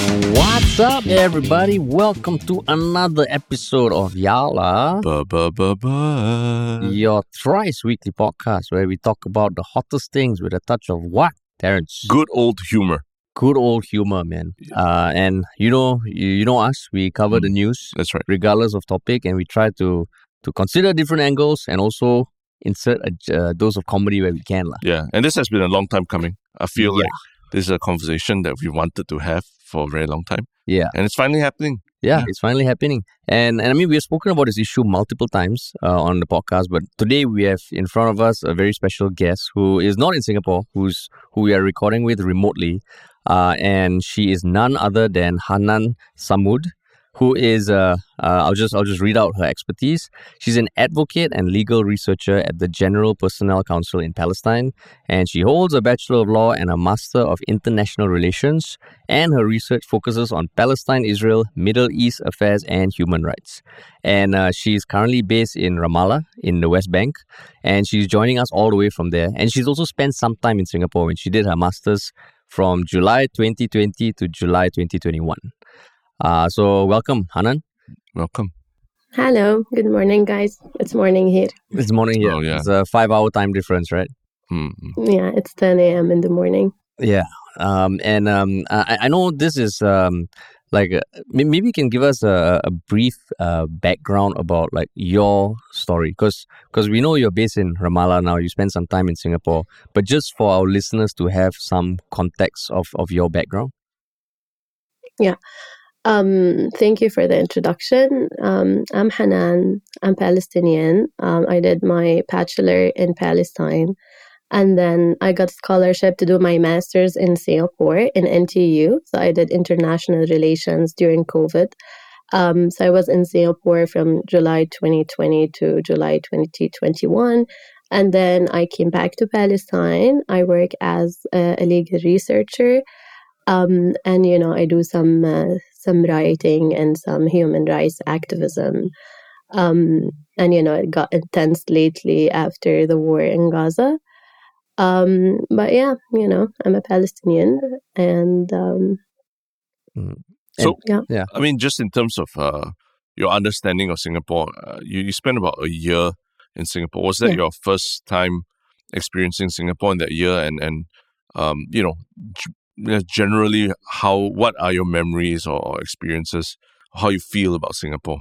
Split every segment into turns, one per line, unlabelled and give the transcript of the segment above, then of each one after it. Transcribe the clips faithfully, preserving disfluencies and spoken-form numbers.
What's up, everybody? Welcome to another episode of Yala,
Ba-ba-ba-ba.
your thrice weekly podcast where we talk about the hottest things with a touch of what, Terrence?
Good old humor.
Good old humor, man. Uh, and you know, you, you know us. We cover
Mm.
the news
That's right.
regardless of topic, and we try to to consider different angles and also insert a uh, dose of comedy where we can, lah.
Yeah, and this has been a long time coming. I feel
Yeah.
like this is a conversation that we wanted to have for a very long time,
Yeah.
and it's finally happening.
Yeah,
Yeah.
it's finally happening. And and I mean, we've spoken about this issue multiple times uh, on the podcast, but today we have in front of us a very special guest who is not in Singapore, who's who we are recording with remotely. Uh, and she is none other than Hanan Samud, who is, uh, uh, I'll just I'll just read out her expertise. She's an advocate and legal researcher at the General Personnel Council in Palestine, and she holds a Bachelor of Law and a Master of International Relations, and her research focuses on Palestine, Israel, Middle East affairs, and human rights. And uh, she's currently based in Ramallah in the West Bank, and she's joining us all the way from there. And she's also spent some time in Singapore when she did her Masters from July twenty twenty to July twenty twenty-one. Uh, so welcome, Hanan.
Welcome.
Hello, good morning, guys. It's morning here.
It's morning here.
Oh, yeah.
It's a five-hour time difference, right?
Mm, mm.
Yeah, it's ten a.m. in the morning.
Yeah. Um, and um, I, I know this is um, like uh, may- maybe you can give us a, a brief uh, background about like your story, because because we know you're based in Ramallah now. You spent some time in Singapore, but just for our listeners to have some context of, of your background.
Um, thank you for the introduction. Um, I'm Hanan. I'm Palestinian. Um, I did my bachelor in Palestine, and then I got scholarship to do my master's in Singapore in N T U. So I did international relations during COVID. Um, so I was in Singapore from July twenty twenty to July twenty twenty-one. And then I came back to Palestine. I work as a, a legal researcher. Um, and, you know, I do some uh, some writing and some human rights activism. Um, and, you know, it got intense lately after the war in Gaza. Um, but yeah, you know, I'm a Palestinian. And um,
So,
yeah.
Yeah.
I mean, just in terms of uh, your understanding of Singapore, uh, you, you spent about a year in Singapore. Was that
Yeah.
your first time experiencing Singapore in that year? And, and um, you know, g- yeah, generally, how what are your memories or, or experiences, how you feel about Singapore?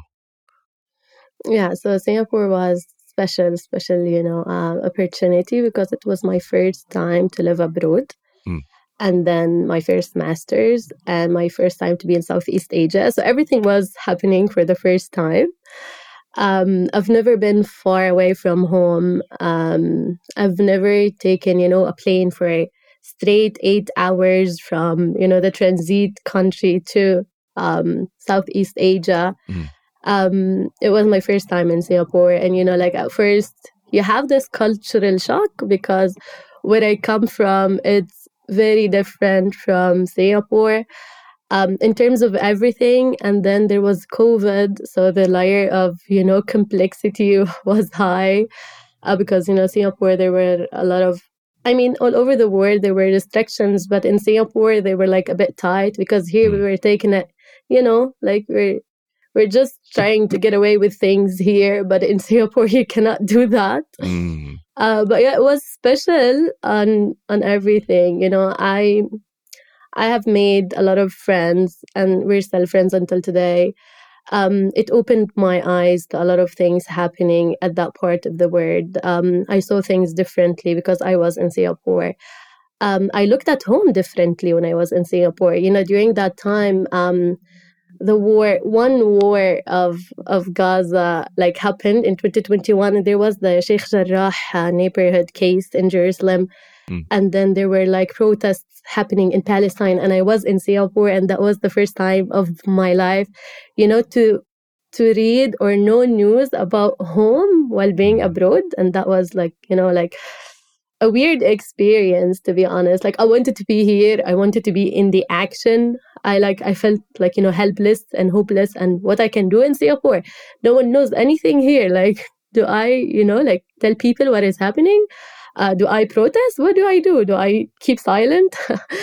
Yeah, so Singapore was special, special, you know, uh, opportunity because it was my first time to live abroad.
Mm.
And then my first master's and my first time to be in Southeast Asia. So everything was happening for the first time. Um, I've never been far away from home. Um, I've never taken, you know, a plane for a straight eight hours from, you know, the transit country to um, Southeast Asia.
Mm.
Um, it was my first time in Singapore. And, you know, like at first you have this cultural shock because where I come from, it's very different from Singapore um, in terms of everything. And then there was COVID. So the layer of, you know, complexity was high uh, because, you know, Singapore, there were a lot of, I mean, all over the world, there were restrictions, but in Singapore, they were like a bit tight because here
Mm.
we were taking it, you know, like we're, we're just trying to get away with things here, but in Singapore, you cannot do that.
Mm.
Uh, but yeah, it was special on on everything. You know, I I have made a lot of friends, and we're still friends until today. Um, it opened my eyes to a lot of things happening at that part of the world. Um, I saw things differently because I was in Singapore. Um, I looked at home differently when I was in Singapore. You know, during that time, um, the war, one war of of Gaza, like happened in twenty twenty-one, and there was the Sheikh Jarrah uh, neighborhood case in Jerusalem,
Mm.
and then there were like protests happening in Palestine, and I was in Singapore, and that was the first time of my life, you know, to to read or know news about home while being
Mm.
abroad, and that was like, you know, like a weird experience, to be honest. Like I wanted to be here, I wanted to be in the action. I like I felt like, you know, helpless and hopeless, and what I can do in Singapore, no one knows anything here. Like, do I, you know, like tell people what is happening? Uh, do I protest? What do I do? Do I keep silent?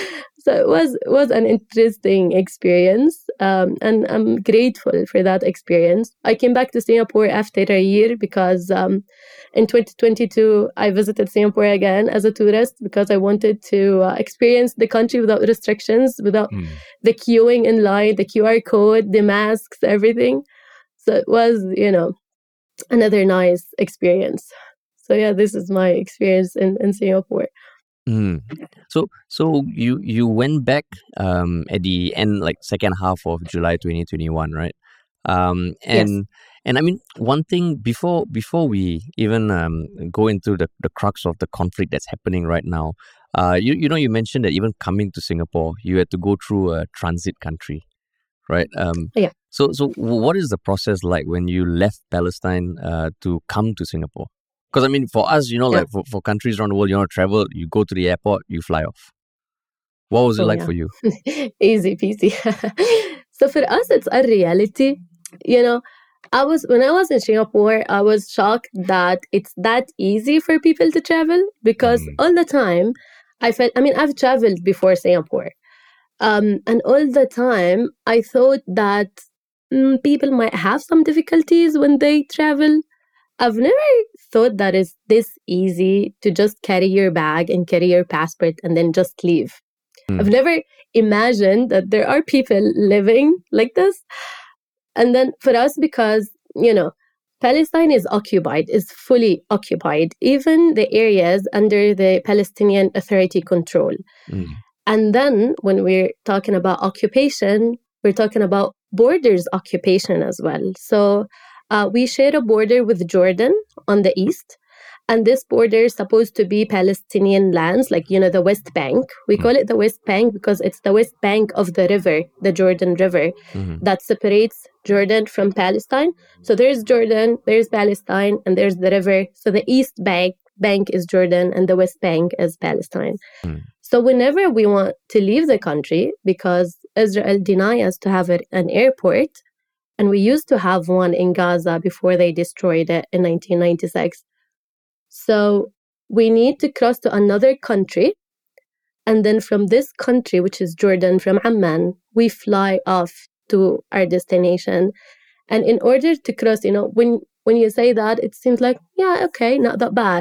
So it was it was an interesting experience, um, and I'm grateful for that experience. I came back to Singapore after a year because um, in twenty twenty-two I visited Singapore again as a tourist because I wanted to uh, experience the country without restrictions, without
Mm.
the queuing in line, the Q R code, the masks, everything. So it was, you know, another nice experience. So yeah, this is my experience in, in Singapore.
Mm. So so you you went back um at the end, like second half of July twenty twenty-one, right? Um and
Yes.
and I mean, one thing before before we even um go into the, the crux of the conflict that's happening right now, uh you you know you mentioned that even coming to Singapore you had to go through a transit country, right? Um
Yeah.
so so what is the process like when you left Palestine uh to come to Singapore? Because I mean, for us, you know,
Yeah.
like for, for countries around the world, you know, travel, you go to the airport, you fly off. What was it
Oh
like
yeah.
for you?
Easy peasy. So for us, it's a reality. You know, I was when I was in Singapore, I was shocked that it's that easy for people to travel because
Mm.
all the time I felt. I mean, I've traveled before Singapore, um, and all the time I thought that mm, people might have some difficulties when they travel. I've never thought that it's this easy to just carry your bag and carry your passport and then just leave. I've
Mm.
never imagined that there are people living like this. And then for us, because, you know, Palestine is occupied, is fully occupied, even the areas under the Palestinian Authority control.
Mm.
And then when we're talking about occupation, we're talking about borders occupation as well. So uh, we share a border with Jordan on the east. And this border is supposed to be Palestinian lands, like, you know, the West Bank. We call it the West Bank because it's the West Bank of the river, the Jordan River,
Mhm.
that separates Jordan from Palestine. So there's Jordan, there's Palestine, and there's the river. So the East Bank bank is Jordan and the West Bank is Palestine.
Mm.
So whenever we want to leave the country, because Israel denies us to have a, an airport, and we used to have one in Gaza before they destroyed it in nineteen ninety-six. So we need to cross to another country. And then from this country, which is Jordan, from Amman, we fly off to our destination. And in order to cross, you know, when, when you say that, it seems like, yeah, okay, not that bad.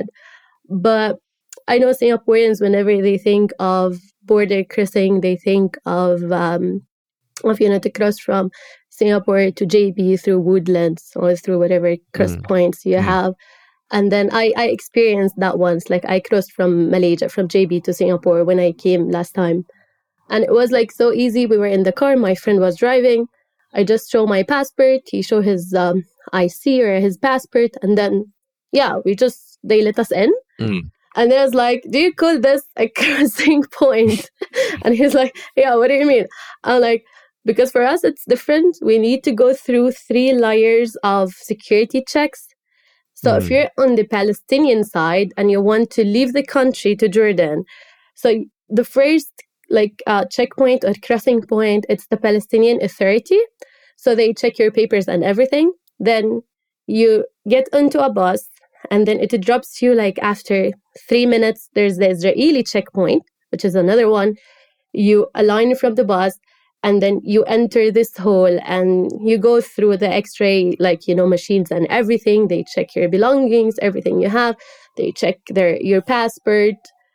But I know Singaporeans, whenever they think of border crossing, they think of, um, of you know, to cross from Singapore to J B through Woodlands or through whatever cross
Mm.
points you
Mm.
have. And then I, I experienced that once. Like I crossed from Malaysia, from J B to Singapore when I came last time. And it was like so easy. We were in the car. My friend was driving. I just show my passport. He show his um, I C or his passport. And then, yeah, we just, they let us in.
Mm.
And I was like, do you call this a crossing point? And he's like, yeah, what do you mean? I'm like, because for us, it's different. We need to go through three layers of security checks. So
Mm.
if you're on the Palestinian side and you want to leave the country to Jordan, so the first like uh, checkpoint or crossing point, it's the Palestinian Authority. So they check your papers and everything. Then you get onto a bus and then it drops you like after three minutes. There's the Israeli checkpoint, which is another one. You align from the bus and then you enter this hall and you go through the x-ray, like, you know, machines and everything. They check your belongings, everything you have. They check their your passport.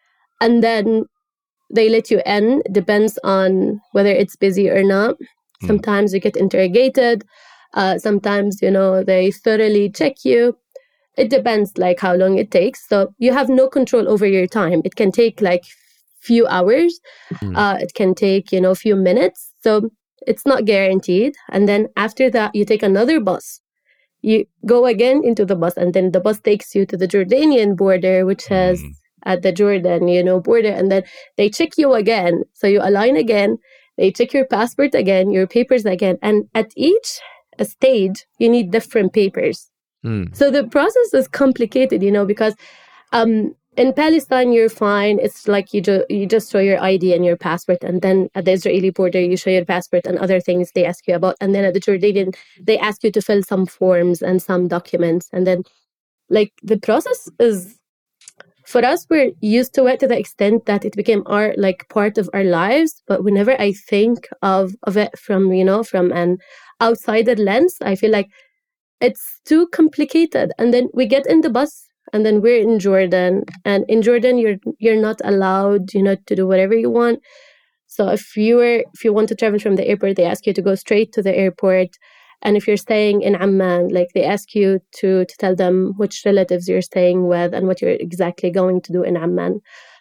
And then they let you in. Depends on whether it's busy or not.
Mm.
Sometimes you get interrogated. Uh, sometimes, you know, they thoroughly check you. It depends like how long it takes. So you have no control over your time. It can take like few hours.
Mm.
Uh, it can take, you know, a few minutes. So it's not guaranteed. And then after that, you take another bus. You go again into the bus, and then the bus takes you to the Jordanian border, which has
Mm.
at the Jordan, you know, border. And then they check you again. So you align again. They check your passport again, your papers again. And at each stage, you need different papers.
Mm.
So the process is complicated, you know, because um, in Palestine, you're fine. It's like you, ju- you just show your I D and your passport. And then at the Israeli border, you show your passport and other things they ask you about. And then at the Jordanian, they ask you to fill some forms and some documents. And then, like, the process is for us, we're used to it to the extent that it became our like part of our lives. But whenever I think of, of it from, you know, from an outsider lens, I feel like it's too complicated. And then we get in the bus and then we're in Jordan. And in Jordan, you're you're not allowed, you know, to do whatever you want. So if you were if you want to travel from the airport, they ask you to go straight to the airport. And if you're staying in Amman, like they ask you to to tell them which relatives you're staying with and what you're exactly going to do in Amman.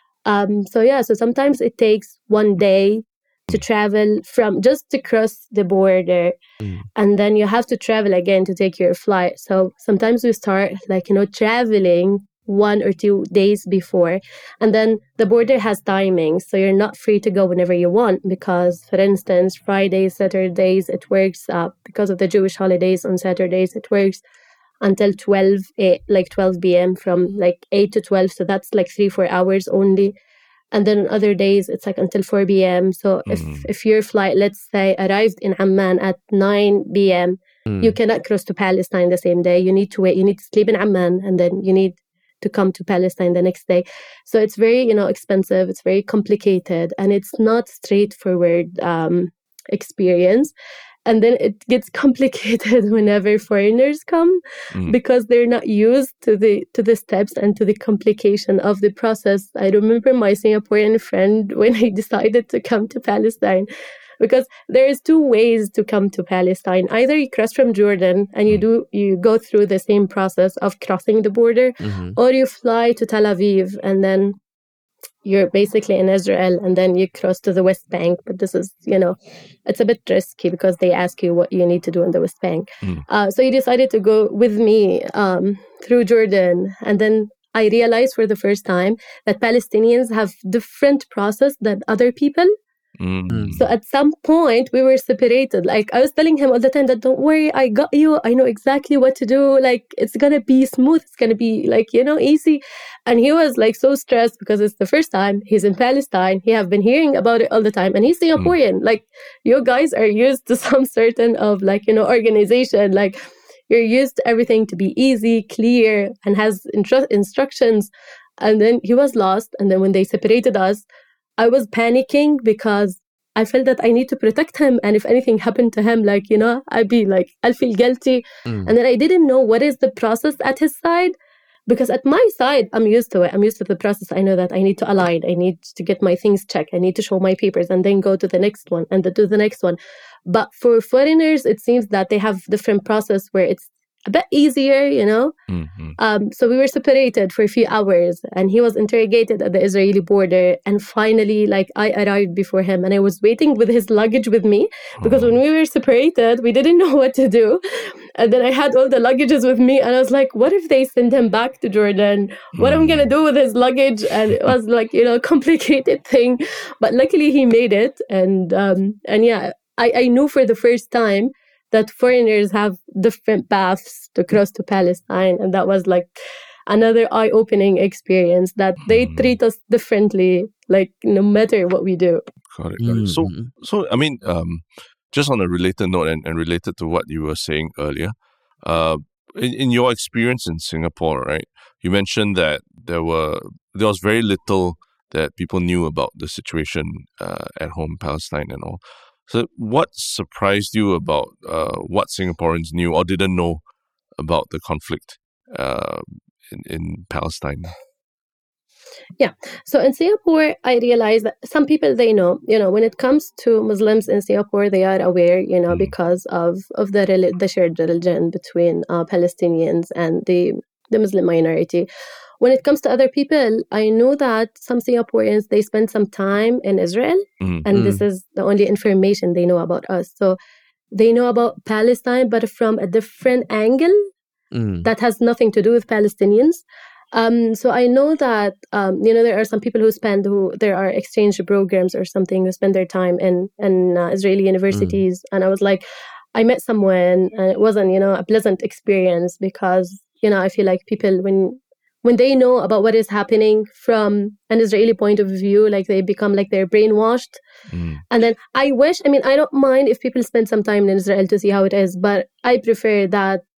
Um, so yeah, so sometimes it takes one day to travel from just to cross the border, mm. and then you have to travel again to take your flight. So sometimes we start like, you know, traveling one or two days before, and then the border has timings, so you're not free to go whenever you want, because for instance, Fridays, Saturdays, it works uh, because of the Jewish holidays on Saturdays, it works until twelve, eight, like twelve p.m. from like eight to twelve, so that's like three, four hours only. And then on other days, it's like until four p.m. So mm. if, if your flight, let's say, arrived in Amman at nine p.m., mm. you cannot cross to Palestine the same day. You need to wait. You need to sleep in Amman, and then you need to come to Palestine the next day. So it's very, you know, expensive. It's very complicated, and it's not straightforward um, experience. And then it gets complicated whenever foreigners come, mm. because they're not used to the to the steps and to the complication of the process. I remember my Singaporean friend when he decided to come to Palestine, because there's two ways to come to Palestine. Either you cross from Jordan and you do you go through the same process of crossing the border, mm-hmm. or you fly to Tel Aviv and then you're basically in Israel and then you cross to the West Bank. But this is, you know, it's a bit risky because they ask you what you need to do in the West Bank. Mm. Uh, so he decided to go with me um, through Jordan. And then I realized for the first time that Palestinians have different process than other people. Mm. So at some point we were separated. Like I was telling him all the time that don't worry, I got you. I know exactly what to do. Like it's going to be smooth. It's going to be like, you know, easy. And he was like so stressed because it's the first time he's in Palestine. He have been hearing about it all the time. And he's Singaporean. Mm. Like you guys are used to some certain of like, you know, organization. Like you're used to everything to be easy, clear, and has intru- instructions. And then he was lost. And then when they separated us, I was panicking because I felt that I need to protect him. And if anything happened to him, like, you know, I'd be like, I'll feel guilty. Mm. And then I didn't know what is the process at his side, because at my side, I'm used to it. I'm used to the process. I know that I need to align. I need to get my things checked. I need to show my papers and then go to the next one and then do the next one. But for foreigners, it seems that they have different process where it's a bit easier, you know. Mm-hmm. Um, so we were separated for a few hours and he was interrogated at the Israeli border. And finally, like I arrived before him and I was waiting with his luggage with me, because oh. when we were separated, we didn't know what to do. And then I had all the luggages with me and I was like, what if they send him back to Jordan? What mm. am I going to do with his luggage? And it was like, you know, a complicated thing. But luckily he made it. And, um, and yeah, I, I knew for the first time that foreigners have different paths to cross to Palestine. And that was like another eye-opening experience, that they mm. treat us differently, like no matter what we do.
Got it, got it. So, so I mean, um, just on a related note and, and related to what you were saying earlier, uh, in, in your experience in Singapore, right, you mentioned that there were there was very little that people knew about the situation uh, at home in Palestine and all. So what surprised you about uh, what Singaporeans knew or didn't know about the conflict uh, in, in Palestine?
Yeah. So in Singapore, I realized that some people, they know, you know, when it comes to Muslims in Singapore, they are aware, you know, mm. because of, of the rel- the shared religion between uh, Palestinians and the, the Muslim minority. When it comes to other people, I know that some Singaporeans, they spend some time in Israel, mm. and mm. this is the only information they know about us. So they know about Palestine, but from a different angle mm. that has nothing to do with Palestinians. Um, so I know that, um, you know, there are some people who spend, who there are exchange programs or something, who spend their time in, in uh, Israeli universities. Mm. And I was like, I met someone and it wasn't, you know, a pleasant experience, because, you know, I feel like people, when when they know about what is happening from an Israeli point of view, like they become like they're brainwashed. Mm. And then I wish, I mean, I don't mind if people spend some time in Israel to see how it is, but I prefer that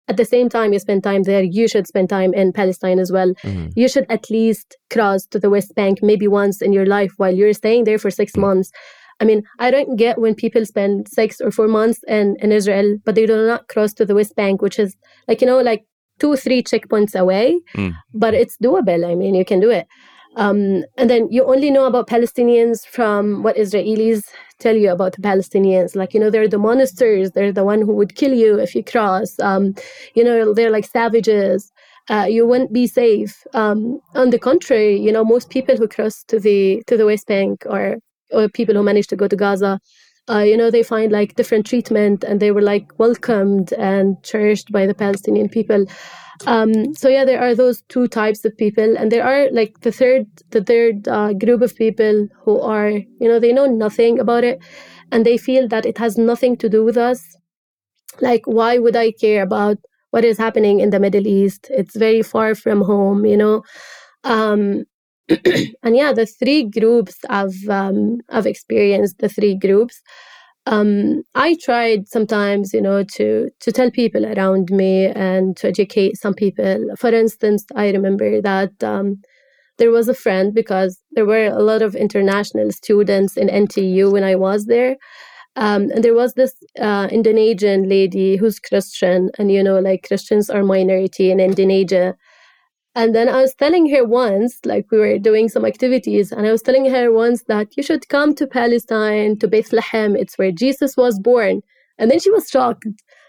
at the same time you spend time there, you should spend time in Palestine as well.
Mm-hmm.
You should at least cross to the West Bank maybe once in your life while you're staying there for six mm-hmm. months. I mean, I don't get when people spend six or four months in, in Israel, but they do not cross to the West Bank, which is like, you know, like two, three checkpoints away, mm. but it's doable. I mean, you can do it. Um, and then you only know about Palestinians from what Israelis tell you about the Palestinians. Like, you know, they're the monsters. They're the one who would kill you if you cross. Um, you know, they're like savages. Uh, you won't be safe. Um, on the contrary, you know, most people who cross to the to the West Bank or or people who manage to go to Gaza, uh, you know, they find like different treatment and they were like welcomed and cherished by the Palestinian people. Um, so yeah, there are those two types of people, and there are like the third, the third uh, group of people who are, you know, they know nothing about it, and they feel that it has nothing to do with us. Like, why would I care about what is happening in the Middle East? It's very far from home, you know. Um, and yeah, the three groups I've um, I've experienced the three groups. Um, I tried sometimes, you know, to to tell people around me and to educate some people. For instance, I remember that um, there was a friend, because there were a lot of international students in N T U when I was there. Um, and there was this uh, Indonesian lady who's Christian, and, you know, like Christians are minority in Indonesia. And then I was telling her once, like we were doing some activities, and I was telling her once that you should come to Palestine, to Bethlehem. It's where Jesus was born. And then she was shocked.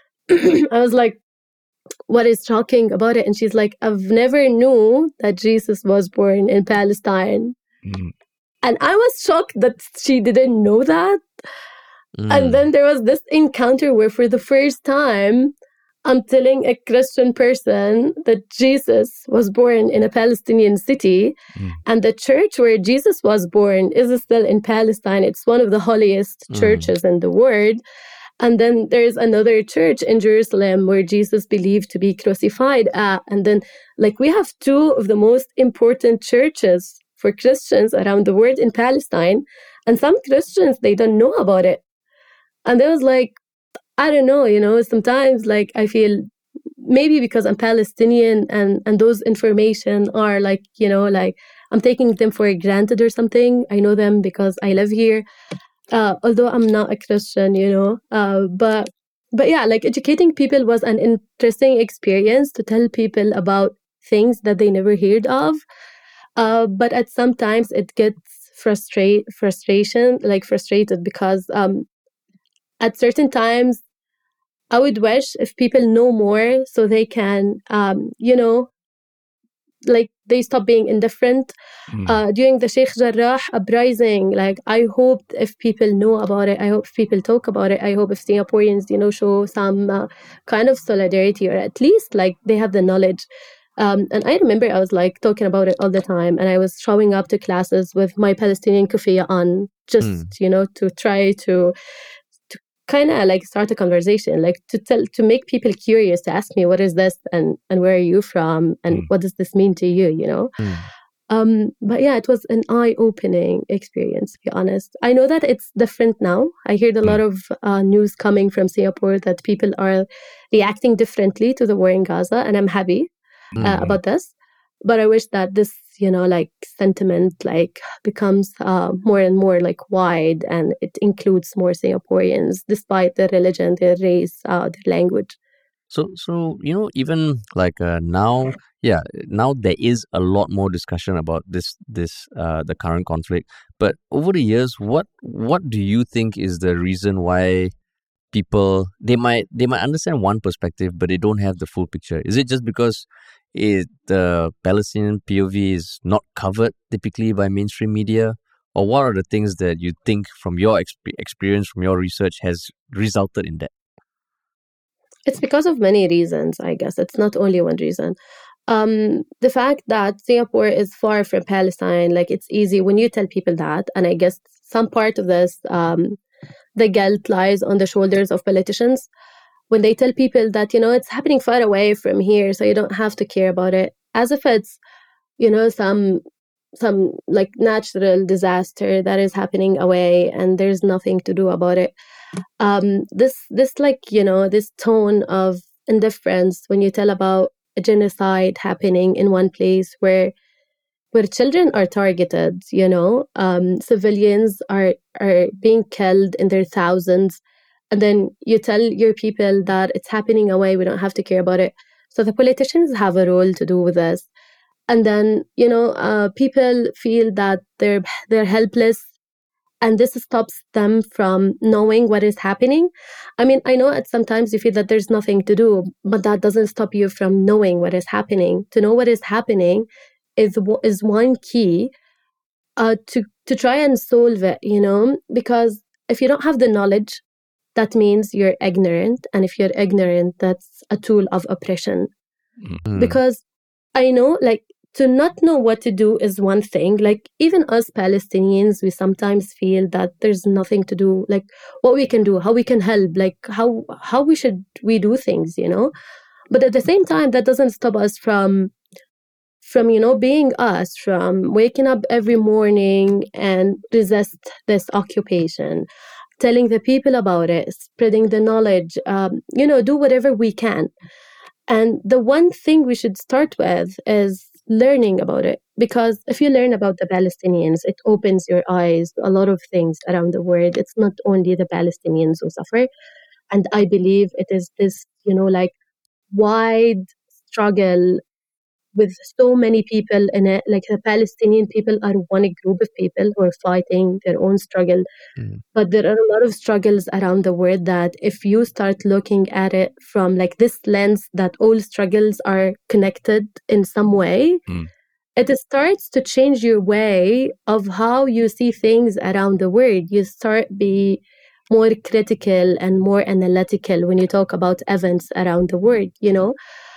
I was like, what is shocking about it? And she's like, I've never knew that Jesus was born in Palestine. Mm. And I was shocked that she didn't know that. Mm. And then there was this encounter where for the first time, I'm telling a Christian person that Jesus was born in a Palestinian city, mm. and the church where Jesus was born is still in Palestine. It's one of the holiest mm. churches in the world. And then there's another church in Jerusalem where Jesus believed to be crucified at. And then, like, we have two of the most important churches for Christians around the world in Palestine. And some Christians, they don't know about it. And they was like, I don't know, you know, sometimes like I feel maybe because I'm Palestinian and, and those information are like, you know, like I'm taking them for granted or something. I know them because I live here, uh, although I'm not a Christian, you know, uh, but but yeah, like educating people was an interesting experience to tell people about things that they never heard of. Uh, but at sometimes it gets frustrate frustration, like frustrated because um, at certain times, I would wish if people know more so they can, um, you know, like they stop being indifferent. Mm. Uh, during the Sheikh Jarrah uprising, like I hoped if people know about it, I hope people talk about it. I hope if Singaporeans, you know, show some uh, kind of solidarity, or at least like they have the knowledge. Um, and I remember I was like talking about it all the time, and I was showing up to classes with my Palestinian kufiya on, just, mm. you know, to try to kind of like start a conversation, like to tell, to make people curious, to ask me, what is this? And, and where are you from? And mm. what does this mean to you? You know? Mm. Um, but yeah, it was an eye-opening experience, to be honest. I know that it's different now. I heard a mm. lot of uh, news coming from Singapore that people are reacting differently to the war in Gaza. And I'm happy mm. uh, about this. But I wish that this, you know, like sentiment like becomes uh, more and more like wide, and it includes more Singaporeans despite their religion, their race, uh, their language.
So, so you know, even like uh, now, yeah, now there is a lot more discussion about this, this uh, the current conflict. But over the years, what what do you think is the reason why people they might they might understand one perspective, but they don't have the full picture? Is it just because It, the Palestinian P O V is not covered typically by mainstream media? Or what are the things that you think from your exp- experience, from your research, has resulted in that?
It's because of many reasons, I guess. It's not only one reason. Um, the fact that Singapore is far from Palestine, like it's easy when you tell people that. And I guess some part of this, um, the guilt lies on the shoulders of politicians. When they tell people that, you know, it's happening far away from here, so you don't have to care about it, as if it's, you know, some some like natural disaster that is happening away and there's nothing to do about it. Um, this this like, you know, this tone of indifference when you tell about a genocide happening in one place where where children are targeted, you know, um, civilians are are being killed in their thousands, and then you tell your people that it's happening away, we don't have to care about it. So the politicians have a role to do with this, and then you know, uh, people feel that they're they're helpless, and this stops them from knowing what is happening. I mean, I know at sometimes you feel that there's nothing to do, but that doesn't stop you from knowing what is happening. To know what is happening is is one key uh, to to try and solve it. You know, because if you don't have the knowledge, that means you're ignorant, and if you're ignorant, that's a tool of oppression.
Mm.
Because I know, like, to not know what to do is one thing. Like, even us Palestinians, we sometimes feel that there's nothing to do, like what we can do, how we can help, like how how we should we do things, you know. But at the same time, that doesn't stop us from from you know being us, from waking up every morning and resist this occupation, telling the people about it, spreading the knowledge, um, you know, do whatever we can. And the one thing we should start with is learning about it. Because if you learn about the Palestinians, it opens your eyes to a lot of things around the world. It's not only the Palestinians who suffer. And I believe it is this, you know, like wide struggle with so many people in it. Like the Palestinian people are one group of people who are fighting their own struggle.
Mm.
But there are a lot of struggles around the world that if you start looking at it from like this lens that all struggles are connected in some way,
Mm.
it starts to change your way of how you see things around the world. You start be more critical and more analytical when you talk about events around the world, you know.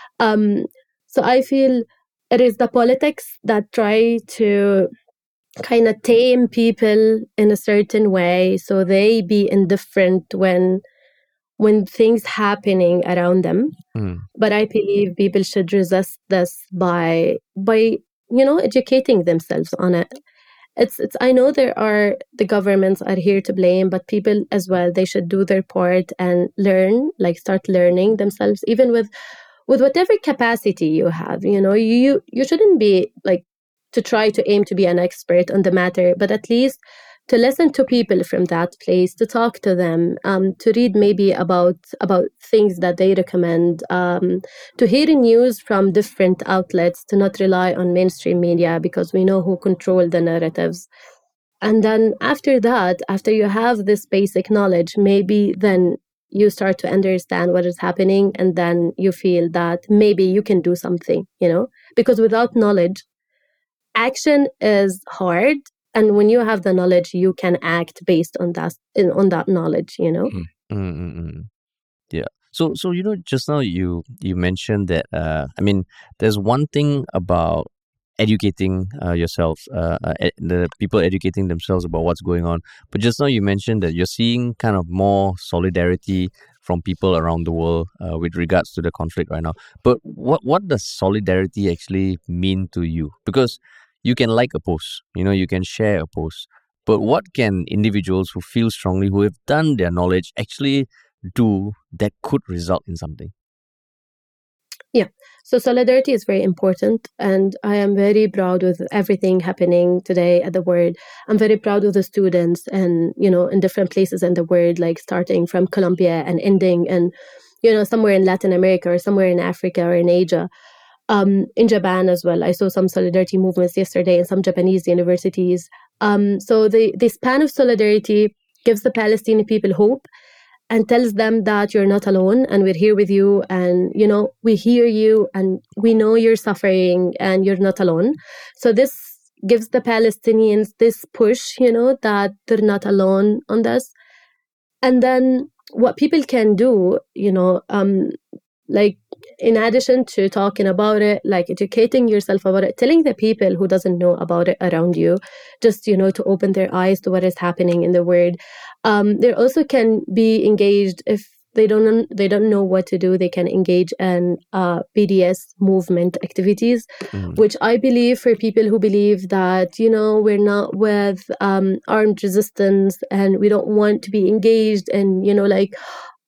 Um, so I feel it is the politics that try to kind of tame people in a certain way so they be indifferent when when things happening around them.
Mm.
But I believe people should resist this by by you know educating themselves on it. It's it's I know there are the governments are here to blame, but people as well, they should do their part and learn, like start learning themselves, even with with whatever capacity you have. You know, you you shouldn't be like to try to aim to be an expert on the matter, but at least to listen to people from that place, to talk to them, um, to read maybe about about things that they recommend, um, to hear news from different outlets, to not rely on mainstream media because we know who control the narratives. And then after that, after you have this basic knowledge, maybe then you start to understand what is happening, and then you feel that maybe you can do something, you know, because without knowledge, action is hard. And when you have the knowledge, you can act based on that on that knowledge, you know.
Mm-mm-mm. Yeah. So, so you know, just now you you mentioned that. Uh, I mean, there's one thing about educating uh, yourself, uh, uh, ed- the people educating themselves about what's going on. But just now you mentioned that you're seeing kind of more solidarity from people around the world uh, with regards to the conflict right now. But what what does solidarity actually mean to you? Because you can like a post, you know, you can share a post, but what can individuals who feel strongly, who have done their knowledge, actually do that could result in something?
Yeah. So solidarity is very important, and I am very proud with everything happening today at the world. I'm very proud of the students, and you know, in different places in the world, like starting from Colombia and ending, and you know, somewhere in Latin America or somewhere in Africa or in Asia. Um, in Japan as well. I saw some solidarity movements yesterday in some Japanese universities. Um, so the, the span of solidarity gives the Palestinian people hope and tells them that you're not alone and we're here with you, and you know, we hear you and we know you're suffering and you're not alone. So this gives the Palestinians this push, you know, that they're not alone on this. And then what people can do, you know, um, like in addition to talking about it, like educating yourself about it, telling the people who doesn't know about it around you, just, you know, to open their eyes to what is happening in the world. Um, they also can be engaged if they don't they don't know what to do. They can engage in uh, B D S movement activities,
Mm.
which I believe for people who believe that, you know, we're not with um, armed resistance and we don't want to be engaged and, you know, like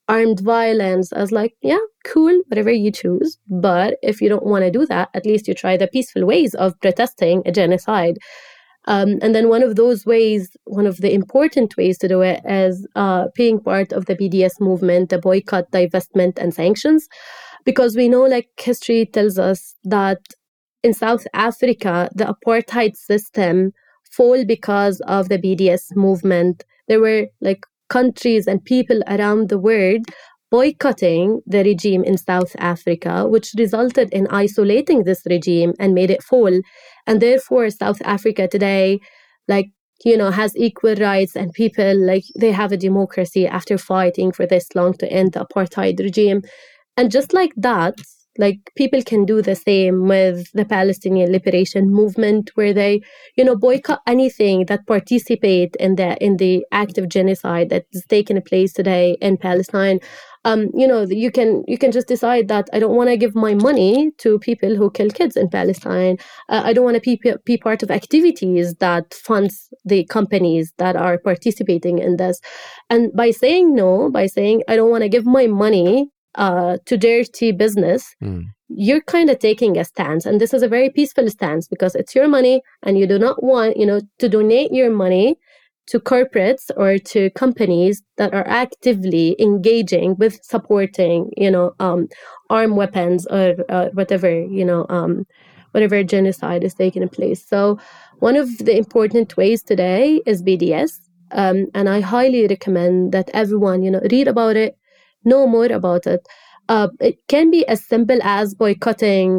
armed violence. I was like, yeah, cool, whatever you choose. But if you don't want to do that, at least you try the peaceful ways of protesting a genocide. Um, and then one of those ways, one of the important ways to do it is uh, being part of the B D S movement, the boycott, divestment, and sanctions. Because we know, like, history tells us that in South Africa, the apartheid system fell because of the B D S movement. There were, like, countries and people around the world boycotting the regime in South Africa, which resulted in isolating this regime and made it fall. And therefore, South Africa today, like, you know, has equal rights, and people, like, they have a democracy after fighting for this long to end the apartheid regime. And just like that, like, people can do the same with the Palestinian liberation movement, where they, you know, boycott anything that participate in the in the act of genocide that is taking place today in Palestine. Um, you know, you can you can just decide that I don't want to give my money to people who kill kids in Palestine. Uh, I don't want to be, be part of activities that funds the companies that are participating in this. And by saying no, by saying I don't want to give my money Uh, to dirty business, mm. you're kind of taking a stance. And this is a very peaceful stance because it's your money and you do not want, you know, to donate your money to corporates or to companies that are actively engaging with supporting, you know, um, armed weapons or uh, whatever, you know, um, whatever genocide is taking place. So one of the important ways today is B D S. Um, and I highly recommend that everyone, you know, read about it, know more about it. Uh, it can be as simple as boycotting,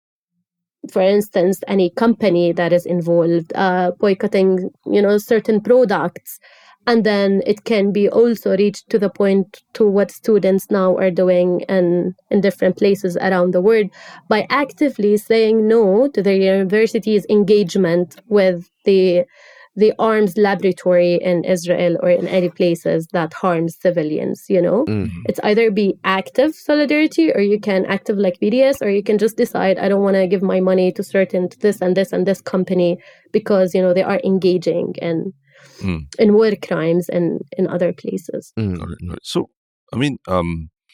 for instance, any company that is involved, uh, boycotting, you know, certain products. And then it can be also reached to the point to what students now are doing in, in different places around the world by actively saying no to the university's engagement with the the arms laboratory in Israel or in any places that harms civilians, you know. Mm-hmm. It's either be active solidarity, or you can active like B D S, or you can just decide, I don't want to give my money to certain to this and this and this company because, you know, they are engaging in, mm. in war crimes and in other places.
Mm. So, I mean, um,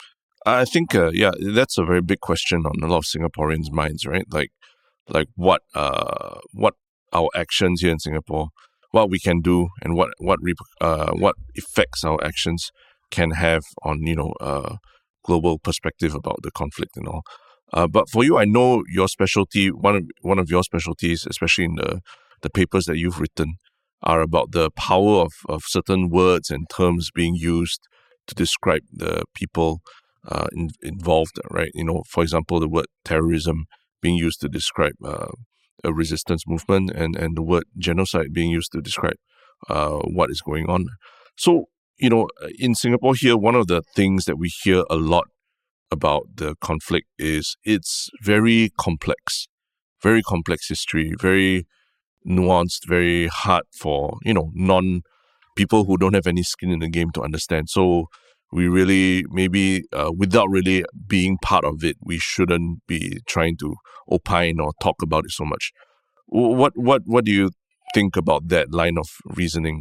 I think, uh, yeah, that's a very big question on a lot of Singaporeans' minds, right? Like, like what, uh, what our actions here in Singapore, what we can do, and what what uh, what effects our actions can have on, you know, uh, global perspective about the conflict and all. Uh, but for you, I know your specialty, one of one of your specialties, especially in the the papers that you've written, are about the power of, of certain words and terms being used to describe the people uh, in, involved, right? You know, for example, the word terrorism being used to describe uh, a resistance movement, and, and the word genocide being used to describe uh, what is going on. So, you know, in Singapore here, one of the things that we hear a lot about the conflict is it's very complex, very complex history, very nuanced, very hard for, you know, non people who don't have any skin in the game to understand. So we really, maybe uh, without really being part of it, we shouldn't be trying to opine or talk about it so much. What what what do you think about that line of reasoning?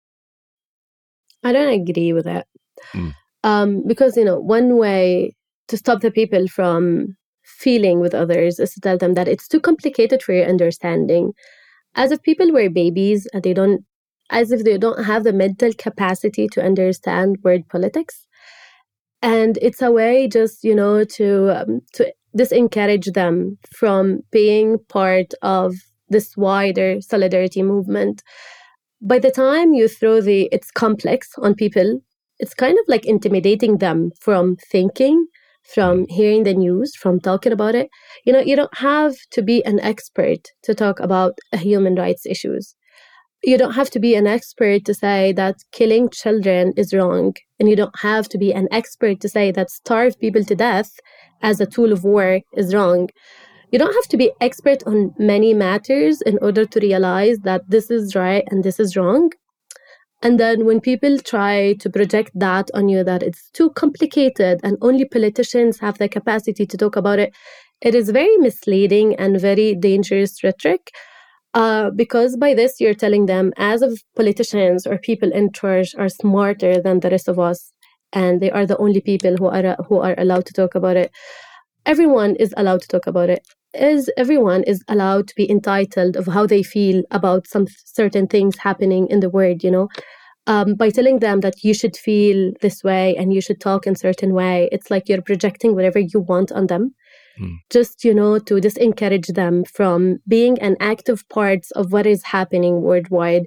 I don't agree with that. Mm. Um, because, you know, one way to stop the people from feeling with others is to tell them that it's too complicated for your understanding. As if people were babies and they don't, as if they don't have the mental capacity to understand word politics. And it's a way just, you know, to um, to disencourage them from being part of this wider solidarity movement. By the time you throw the it's complex on people, it's kind of like intimidating them from thinking, from hearing the news, from talking about it. You know, you don't have to be an expert to talk about human rights issues. You don't have to be an expert to say that killing children is wrong. And you don't have to be an expert to say that starve people to death as a tool of war is wrong. You don't have to be expert on many matters in order to realize that this is right and this is wrong. And then when people try to project that on you, that it's too complicated and only politicians have the capacity to talk about it, it is very misleading and very dangerous rhetoric. Uh, because by this, you're telling them as if politicians or people in charge are smarter than the rest of us. and they are the only people who are who are allowed to talk about it. Everyone is allowed to talk about it. Is everyone is allowed to be entitled of how they feel about some certain things happening in the world, you know. Um, by telling them that you should feel this way and you should talk in a certain way, it's like you're projecting whatever you want on them. Mm. Just, you know, to disencourage them from being an active part of what is happening worldwide.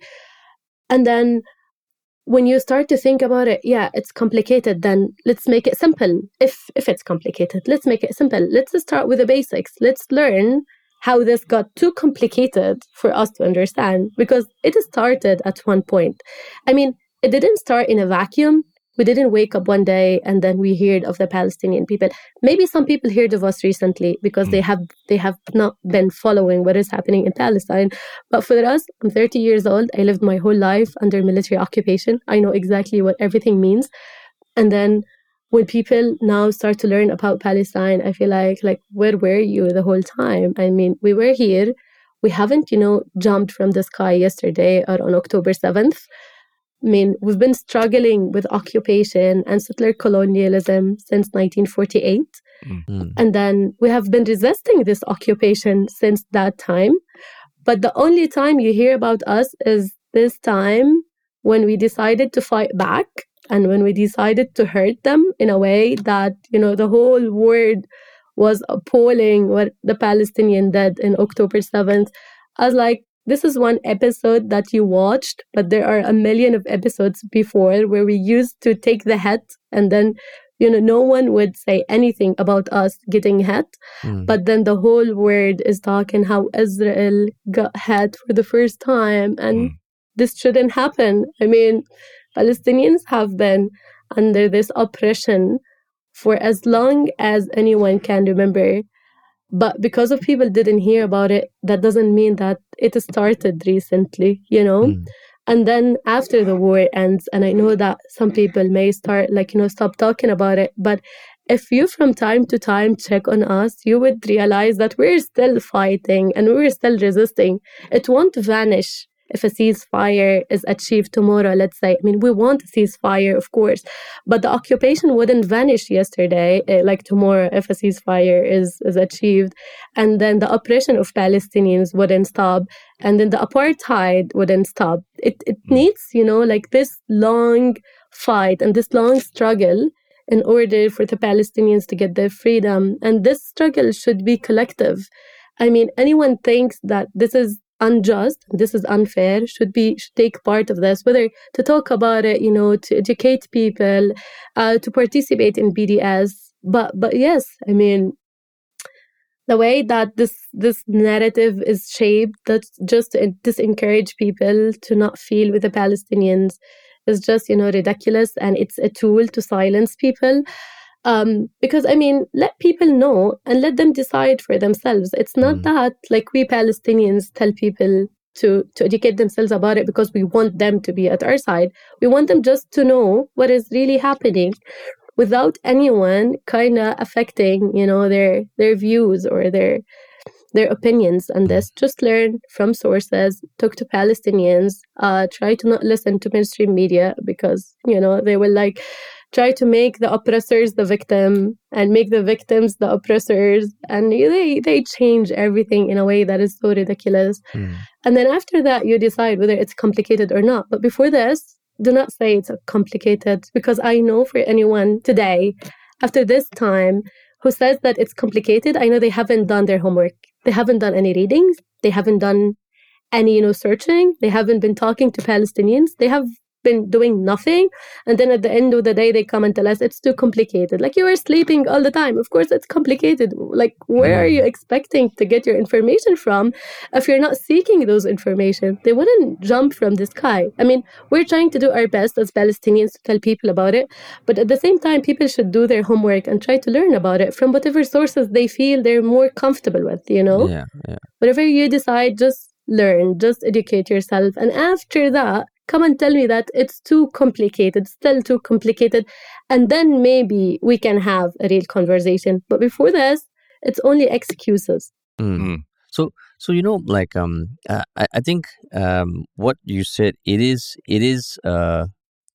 And then when you start to think about it, yeah, it's complicated, then let's make it simple. If if it's complicated, let's make it simple. Let's start with the basics. Let's learn how this got too complicated for us to understand, because it started at one point. I mean, it didn't start in a vacuum. We didn't wake up one day and then we heard of the Palestinian people. Maybe some people heard of us recently because mm. they have they have not been following what is happening in Palestine. But for us, I'm thirty years old. I lived my whole life under military occupation. I know exactly what everything means. And then when people now start to learn about Palestine, I feel like, like, where were you the whole time? I mean, we were here. We haven't, you know, jumped from the sky yesterday or on October seventh. I mean, we've been struggling with occupation and settler colonialism since nineteen forty-eight. Mm-hmm. And then we have been resisting this occupation since that time. But the only time you hear about us is this time when we decided to fight back. And when we decided to hurt them in a way that, you know, the whole world was appalling what the Palestinian did in October seventh, I was like, this is one episode that you watched, but there are a million of episodes before where we used to take the hit and then, you know, no one would say anything about us getting hit. Mm. But then the whole world is talking how Israel got hit for the first time and mm. this shouldn't happen. I mean, Palestinians have been under this oppression for as long as anyone can remember. But because of people didn't hear about it, that doesn't mean that it started recently, you know? Mm. And then after the war ends, and I know that some people may start, like, you know, stop talking about it. But if you from time to time check on us, you would realize that we're still fighting and we're still resisting. It won't vanish if a ceasefire is achieved tomorrow, let's say. I mean, we want a ceasefire, of course, but the occupation wouldn't vanish yesterday, like tomorrow, if a ceasefire is, is achieved. And then the oppression of Palestinians wouldn't stop. And then the apartheid wouldn't stop. It, it needs, you know, like this long fight and this long struggle in order for the Palestinians to get their freedom. And this struggle should be collective. I mean, anyone thinks that this is unjust, this is unfair, should be should take part of this, whether to talk about it, you know, to educate people, uh, to participate in B D S. But but yes, I mean, the way that this this narrative is shaped, that's just to disencourage people to not feel with the Palestinians, is just, you know, ridiculous, and it's a tool to silence people. Um, because, I mean, let people know and let them decide for themselves. It's not mm. that, like, we Palestinians tell people to, to educate themselves about it because we want them to be at our side. We want them just to know what is really happening without anyone kind of affecting, you know, their their views or their their opinions on this. Just learn from sources, talk to Palestinians, uh, try to not listen to mainstream media because, you know, they will, like, try to make the oppressors the victim and make the victims the oppressors. And they, they change everything in a way that is so ridiculous. Mm. And then after that, you decide whether it's complicated or not. But before this, do not say it's complicated, because I know for anyone today, after this time, who says that it's complicated, I know they haven't done their homework. They haven't done any readings. They haven't done any, you know, searching. They haven't been talking to Palestinians. They have been doing nothing, and then at the end of the day they come and tell us it's too complicated. Like, you are sleeping all the time. Of course it's complicated. Like, where are you expecting to get your information from if you're not seeking those information? They wouldn't jump from the sky. I mean, we're trying to do our best as Palestinians to tell people about it, but at the same time people should do their homework and try to learn about it from whatever sources they feel they're more comfortable with, you know?
Yeah, yeah.
Whatever you decide, just learn, just educate yourself, and after that come and tell me that it's too complicated, still too complicated, and then maybe we can have a real conversation. But before this, it's only excuses.
Mm. So, so you know, like, um, uh, I, I think um, what you said, it is, it is, uh,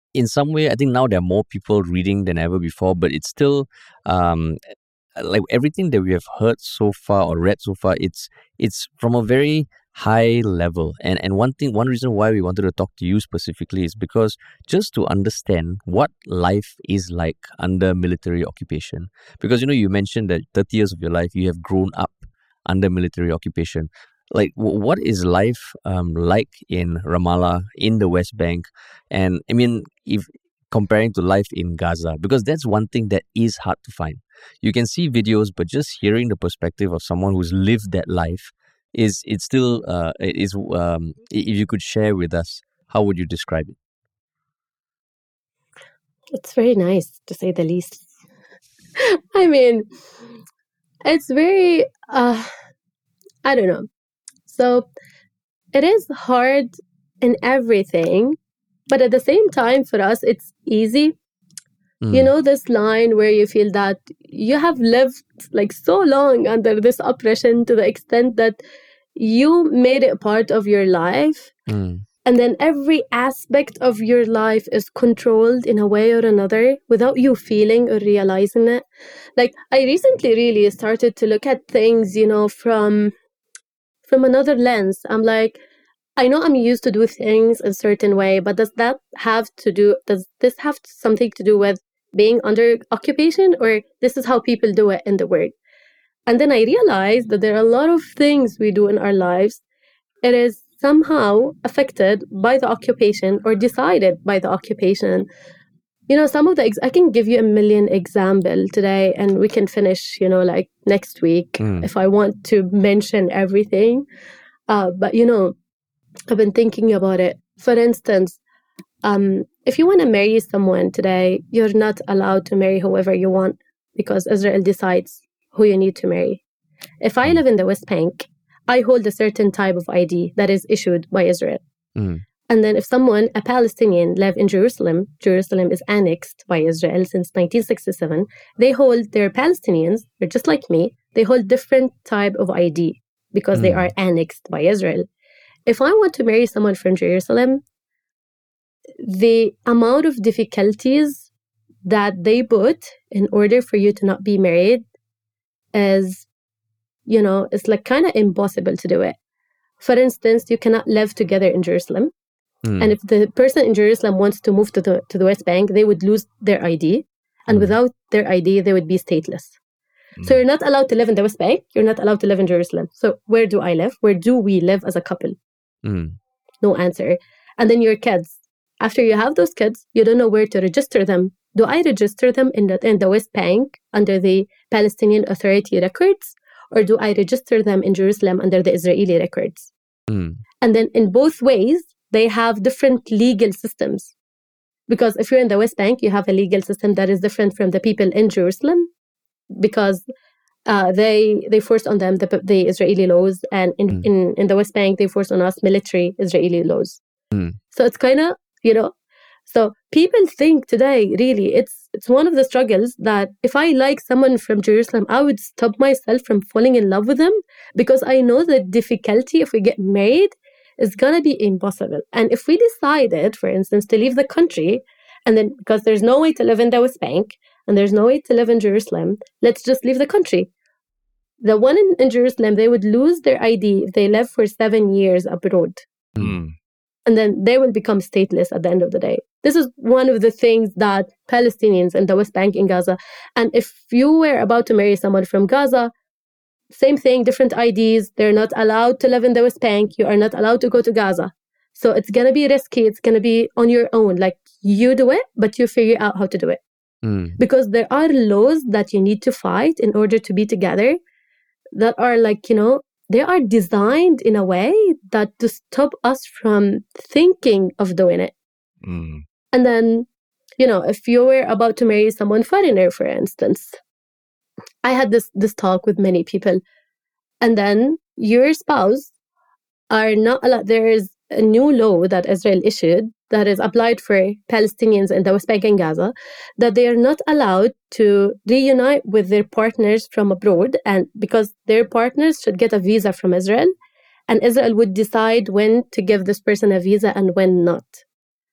in some way, I think now there are more people reading than ever before, but it's still um, like everything that we have heard so far or read so far, it's it's from a very high level. And and one thing, one reason why we wanted to talk to you specifically is because just to understand what life is like under military occupation. Because, you know, you mentioned that thirty years of your life, you have grown up under military occupation. Like, w- what is life um, like in Ramallah, in the West Bank? And I mean, if comparing to life in Gaza, because that's one thing that is hard to find. You can see videos, but just hearing the perspective of someone who's lived that life is it's still uh, it is um, if you could share with us, how would you describe it?
It's very nice, to say the least. I mean, it's very, uh, I don't know. So it is hard in everything, but at the same time, for us, it's easy. Mm. You know, this line where you feel that you have lived like so long under this oppression to the extent that you made it part of your life. Mm. And then every aspect of your life is controlled in a way or another without you feeling or realizing it. Like, I recently really started to look at things, you know, from from another lens. I'm like, I know I'm used to do things a certain way, but does that have to do, does this have something to do with being under occupation, or this is how people do it in the world? And then I realized that there are a lot of things we do in our lives. It is somehow affected by the occupation or decided by the occupation. You know, some of the, ex- I can give you a million examples today and we can finish, you know, like next week mm. if I want to mention everything. Uh, but, you know, I've been thinking about it. For instance, um, if you want to marry someone today, you're not allowed to marry whoever you want because Israel decides who you need to marry. If I live in the West Bank, I hold a certain type of I D that is issued by Israel. Mm. And then if someone, a Palestinian, live in Jerusalem, Jerusalem is annexed by Israel since nineteen sixty-seven, they hold, their Palestinians, they're just like me, they hold different type of I D because mm. they are annexed by Israel. If I want to marry someone from Jerusalem, the amount of difficulties that they put in order for you to not be married is, you know, it's like kind of impossible to do it. For instance, you cannot live together in Jerusalem. Mm. And if the person in Jerusalem wants to move to the to the West Bank, they would lose their I D. And mm. without their I D, they would be stateless. Mm. So you're not allowed to live in the West Bank. You're not allowed to live in Jerusalem. So where do I live? Where do we live as a couple? Mm. No answer. And then your kids. After you have those kids, you don't know where to register them. Do I register them in the, in the West Bank under the Palestinian Authority records? Or do I register them in Jerusalem under the Israeli records? Mm. And then in both ways, they have different legal systems. Because if you're in the West Bank, you have a legal system that is different from the people in Jerusalem because uh, they they forced on them the, the Israeli laws. And in, mm. in, in the West Bank, they forced on us military Israeli laws. Mm. So it's kind of, you know, so people think today, really, it's it's one of the struggles that if I like someone from Jerusalem, I would stop myself from falling in love with them because I know the difficulty if we get married is going to be impossible. And if we decided, for instance, to leave the country, and then because there's no way to live in the West Bank and there's no way to live in Jerusalem, let's just leave the country. The one in, in Jerusalem, they would lose their I D if they live for seven years abroad. Mm. And then they will become stateless at the end of the day. This is one of the things that Palestinians in the West Bank in Gaza, and if you were about to marry someone from Gaza, same thing, different I Ds. They're not allowed to live in the West Bank. You are not allowed to go to Gaza. So it's going to be risky. It's going to be on your own. Like, you do it, but you figure out how to do it. Mm. Because there are laws that you need to fight in order to be together that are like, you know, they are designed in a way that to stop us from thinking of doing it. Mm. And then, you know, if you were about to marry someone foreigner, for instance, I had this, this talk with many people, and then your spouse are not allowed. There is a new law that Israel issued that is applied for Palestinians in the West Bank and Gaza, that they are not allowed to reunite with their partners from abroad, and because their partners should get a visa from Israel, and Israel would decide when to give this person a visa and when not.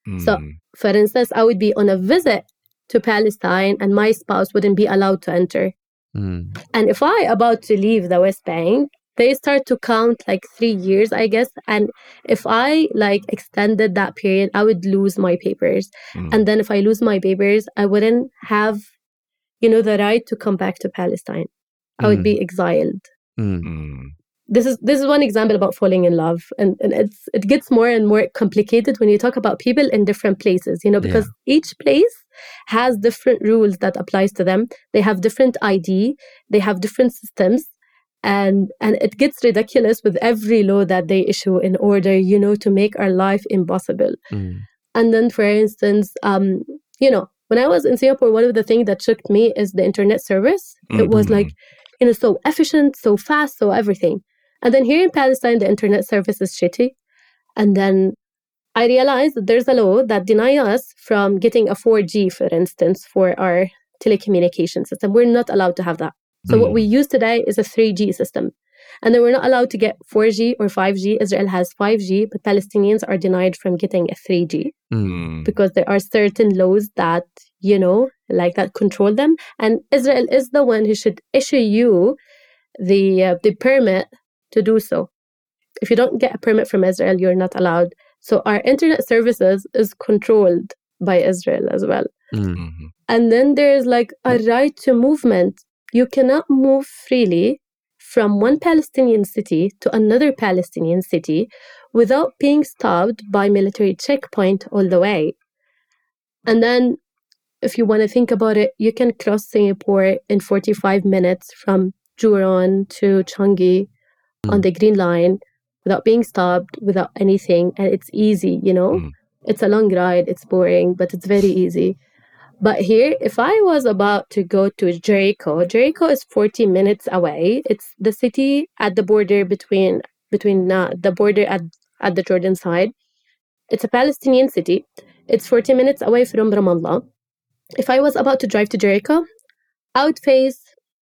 Mm.
So, for instance, I would be on a visit to Palestine and my spouse wouldn't be allowed to enter.
Mm.
And if I about to leave the West Bank, they start to count like three years, I guess. And if I like extended that period, I would lose my papers.
Mm.
And then if I lose my papers, I wouldn't have, you know, the right to come back to Palestine. I would
Mm.
be exiled.
Mm.
Mm.
This is this is one example about falling in love, and, and it's it gets more and more complicated when you talk about people in different places, you know, because each place has different rules that applies to them. They have different I D, they have different systems, and and it gets ridiculous with every law that they issue in order, you know, to make our life impossible.
Mm.
And then, for instance, um, you know, when I was in Singapore, one of the things that shocked me is the internet service.
Mm.
It was
Mm.
like, you know, so efficient, so fast, so everything. And then here in Palestine, the internet service is shitty. And then I realized that there's a law that denies us from getting a four G, for instance, for our telecommunication system. We're not allowed to have that. So
Mm.
what we use today is a three G system. And then we're not allowed to get four G or five G. Israel has five G, but Palestinians are denied from getting a three G
Mm.
because there are certain laws that, you know, like that control them. And Israel is the one who should issue you the uh, the permit to do so. If you don't get a permit from Israel, you're not allowed. So our internet services is controlled by Israel as well.
Mm.
Mhm.
And then there's like a right to movement. You cannot move freely from one Palestinian city to another Palestinian city without being stopped by military checkpoint all the way. And then if you want to think about it, you can cross Singapore in forty-five minutes from Jurong to Changi on the Green Line without being stopped, without anything. And it's easy, you know.
Mm.
It's a long ride, it's boring, but it's very easy. But here, if I was about to go to Jericho, Jericho is forty minutes away. It's the city at the border between between uh, the border at, at the Jordan side. It's a Palestinian city. It's forty minutes away from Ramallah. If I was about to drive to Jericho, I would face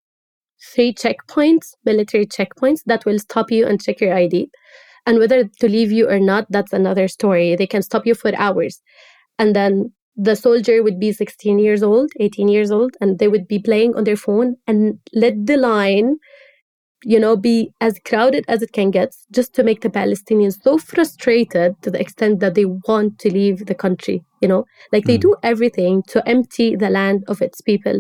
three checkpoints, military checkpoints, that will stop you and check your I D. And whether to leave you or not, that's another story. They can stop you for hours. And then the soldier would be sixteen years old, eighteen years old, and they would be playing on their phone and let the line, you know, be as crowded as it can get, just to make the Palestinians so frustrated to the extent that they want to leave the country, you know. Like they
Mm.
do everything to empty the land of its people.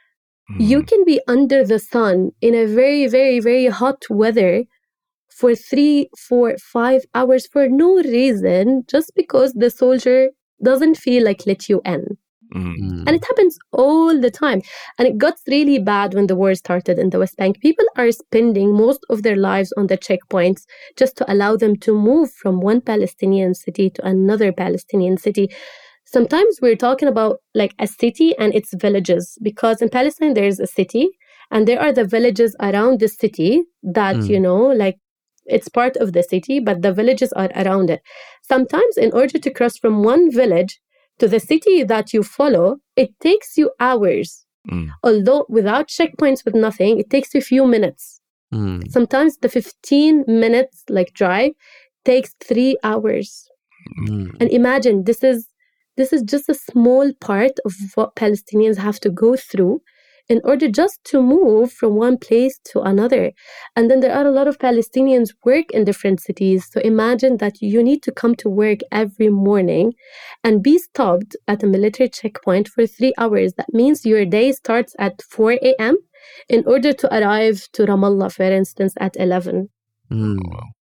You
Mm.
can be under the sun in a very, very, very hot weather for three, four, five hours for no reason, just because the soldier doesn't feel like let you in.
Mm.
Mm.
And it happens all the time. And it got really bad when the war started in the West Bank. People are spending most of their lives on the checkpoints just to allow them to move from one Palestinian city to another Palestinian city. Sometimes we're talking about like a city and its villages, because in Palestine there's a city and there are the villages around the city that,
Mm.
you know, like it's part of the city, but the villages are around it. Sometimes in order to cross from one village to the city that you follow, it takes you hours.
Mm.
Although without checkpoints, with nothing, it takes you a few minutes.
Mm.
Sometimes the fifteen minutes like drive takes three hours.
Mm.
And imagine this is this is just a small part of what Palestinians have to go through in order just to move from one place to another. And then there are a lot of Palestinians work in different cities. So imagine that you need to come to work every morning and be stopped at a military checkpoint for three hours. That means your day starts at four a.m. in order to arrive to Ramallah, for instance, at eleven.
Mm.
Oh, wow.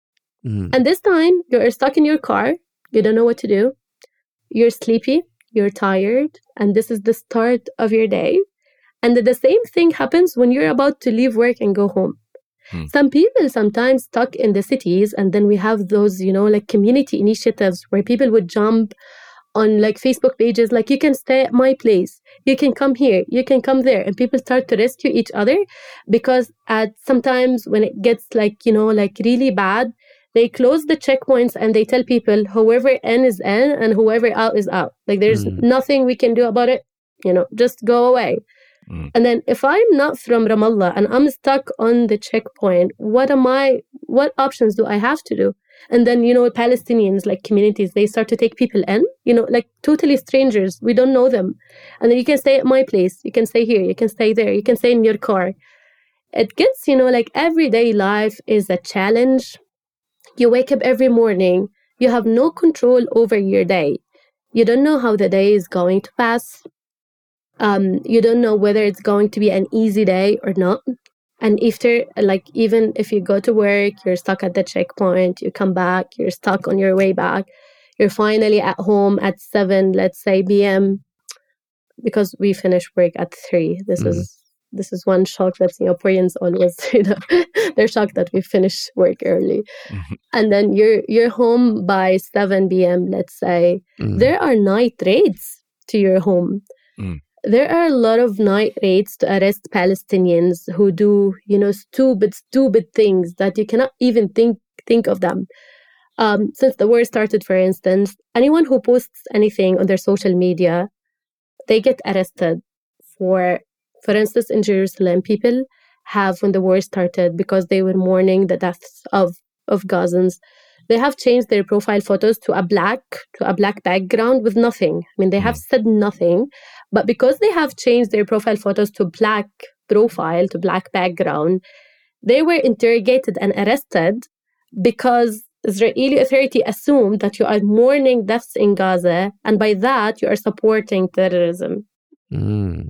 Mm.
And this time you're stuck in your car. You don't know what to do. You're sleepy. You're tired. And this is the start of your day. And the same thing happens when you're about to leave work and go home.
Hmm.
Some people sometimes stuck in the cities, and then we have those, you know, like community initiatives where people would jump on like Facebook pages, like you can stay at my place, you can come here, you can come there. And people start to rescue each other because at sometimes when it gets like, you know, like really bad, they close the checkpoints and they tell people whoever in is in and whoever out is out. Like there's
Mm.
nothing we can do about it, you know, just go away.
Mm.
And then if I'm not from Ramallah and I'm stuck on the checkpoint, what am I, what options do I have to do? And then, you know, Palestinians, like communities, they start to take people in, you know, like totally strangers. We don't know them. And then you can stay at my place. You can stay here. You can stay there. You can stay in your car. It gets, you know, like everyday life is a challenge. You wake up every morning. You have no control over your day. You don't know how the day is going to pass. Um, you don't know whether it's going to be an easy day or not. And after, like, even if you go to work, you're stuck at the checkpoint, you come back, you're stuck on your way back, you're finally at home at seven, let's say, p m, because we finish work at three. This mm. is this is one shock that Singaporeans always, you know, they're shocked that we finish work early. Mm-hmm. And then you're you're home by seven p.m., let's say. Mm. There are night raids to your home. Mm. There are a lot of night raids to arrest Palestinians who do, you know, stupid, stupid things that you cannot even think think of them. Um, since the war started, for instance, anyone who posts anything on their social media, they get arrested. For, for instance, in Jerusalem, people have, when the war started, because they were mourning the deaths of, of Gazans, they have changed their profile photos to a black to a black background with nothing. I mean, they have said nothing, but because they have changed their profile photos to black profile, to black background, they were interrogated and arrested because Israeli authority assumed that you are mourning deaths in Gaza, and by that you are supporting terrorism. Mm.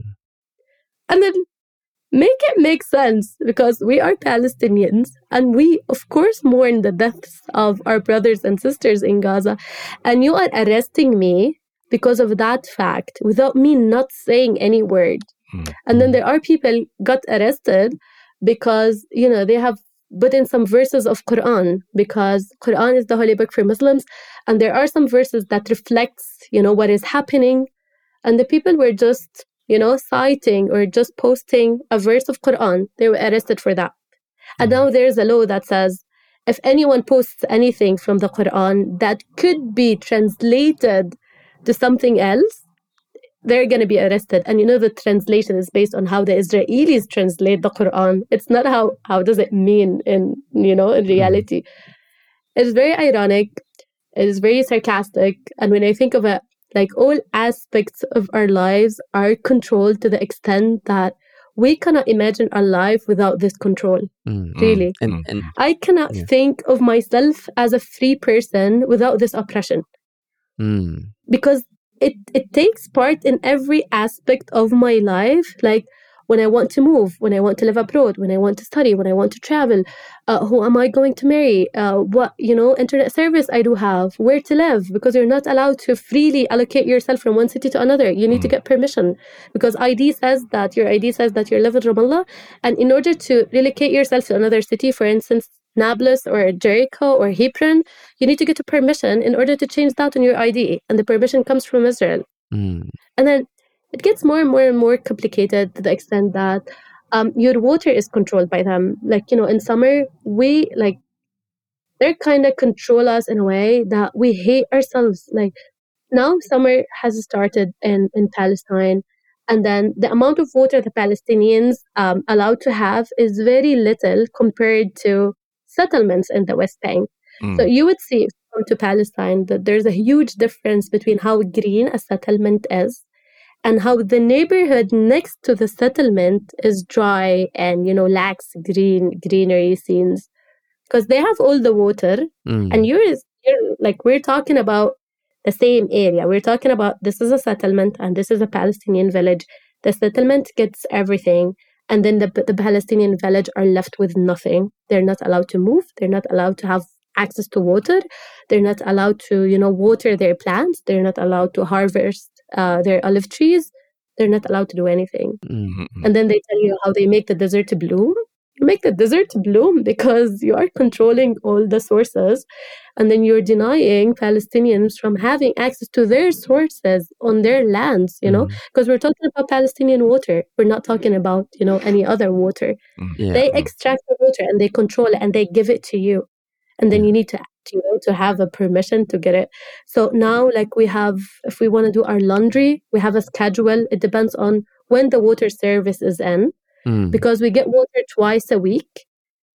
And then make it make sense, because we are Palestinians and we, of course, mourn the deaths of our brothers and sisters in Gaza. And you are arresting me because of that fact without me not saying any word. Mm-hmm. And then there are people got arrested because, you know, they have put in some verses of Quran, because Quran is the holy book for Muslims. And there are some verses that reflects, you know, what is happening. And the people were just, you know, citing or just posting a verse of Quran. They were arrested for that. And now there's a law that says if anyone posts anything from the Quran that could be translated to something else, they're going to be arrested. And you know, the translation is based on how the Israelis translate the Quran. It's not how, how does it mean in, you know, in reality. It's very ironic. It is very sarcastic. And when I think of it, like, all aspects of our lives are controlled to the extent that we cannot imagine our life without this control. Mm-hmm. Really. And, and I cannot yeah. think of myself as a free person without this oppression. Mm. Because it, it takes part in every aspect of my life. Like, when I want to move, when I want to live abroad, when I want to study, when I want to travel, uh, who am I going to marry, uh, what, you know, internet service I do have, where to live, because you're not allowed to freely allocate yourself from one city to another. You need mm. to get permission, because I D says that, your I D says that you live in Ramallah. And in order to relocate yourself to another city, for instance, Nablus or Jericho or Hebron, you need to get a permission in order to change that on your I D. And the permission comes from Israel. Mm. And then it gets more and more and more complicated to the extent that um, your water is controlled by them. Like, you know, in summer, we, like, they kind of control us in a way that we hate ourselves. Like, now summer has started in, in Palestine, and then the amount of water the Palestinians um, allowed to have is very little compared to settlements in the West Bank. Mm. So you would see, if you come to Palestine, that there's a huge difference between how green a settlement is and how the neighborhood next to the settlement is dry and, you know, lacks green greenery scenes, because they have all the water. Mm. And you're, you're like, we're talking about the same area. We're talking about, this is a settlement and this is a Palestinian village. The settlement gets everything, and then the the Palestinian village are left with nothing. They're not allowed to move. They're not allowed to have access to water. They're not allowed to, you know, water their plants. They're not allowed to harvest Uh, their olive trees. They're not allowed to do anything. Mm-hmm. And then they tell you how they make the desert bloom. You make the desert bloom because you are controlling all the sources, and then you're denying Palestinians from having access to their sources on their lands, you know, because mm-hmm. we're talking about Palestinian water. We're not talking about, you know, any other water. Yeah. They extract the water and they control it and they give it to you. And then you need to, you know, to have a permission to get it. So now, like, we have, if we want to do our laundry, we have a schedule. It depends on when the water service is in, mm. because we get water twice a week.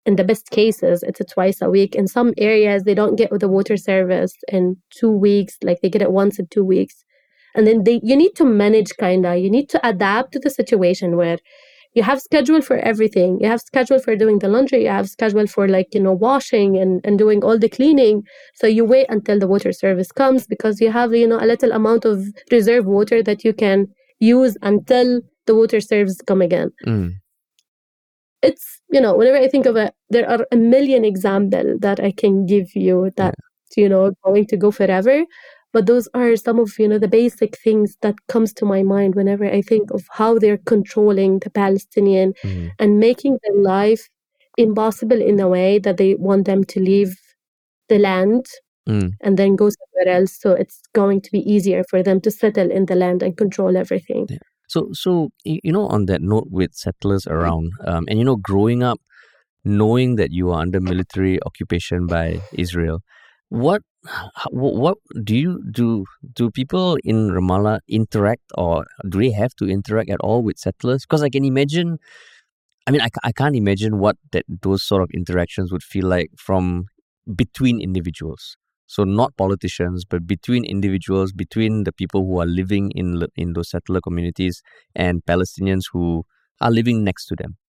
in the best cases, it's a twice a week. In some areas, they don't get the water service in two weeks, like they get it once in two weeks. And then they, you need to manage kind of, you need to adapt to the situation where you have schedule for everything. You have schedule for doing the laundry. You have schedule for like, you know, washing and, and doing all the cleaning. So you wait until the water service comes because you have, you know, a little amount of reserve water that you can use until the water service come again.
Mm.
It's, you know, whenever I think of it, there are a million examples that I can give you that, yeah. you know, going to go forever. But those are some of, you know, the basic things that comes to my mind whenever I think of how they're controlling the Palestinian
mm.
and making their life impossible in a way that they want them to leave the land
mm.
and then go somewhere else. So it's going to be easier for them to settle in the land and control everything.
Yeah. So, so you know, on that note with settlers around, um, and, you know, growing up, knowing that you are under military occupation by Israel, what What, what do you do? Do people in Ramallah interact, or do they have to interact at all with settlers? Because I can imagine, I mean, I, I can't imagine what that those sort of interactions would feel like from between individuals. So not politicians, but between individuals, between the people who are living in in those settler communities and Palestinians who are living next to them.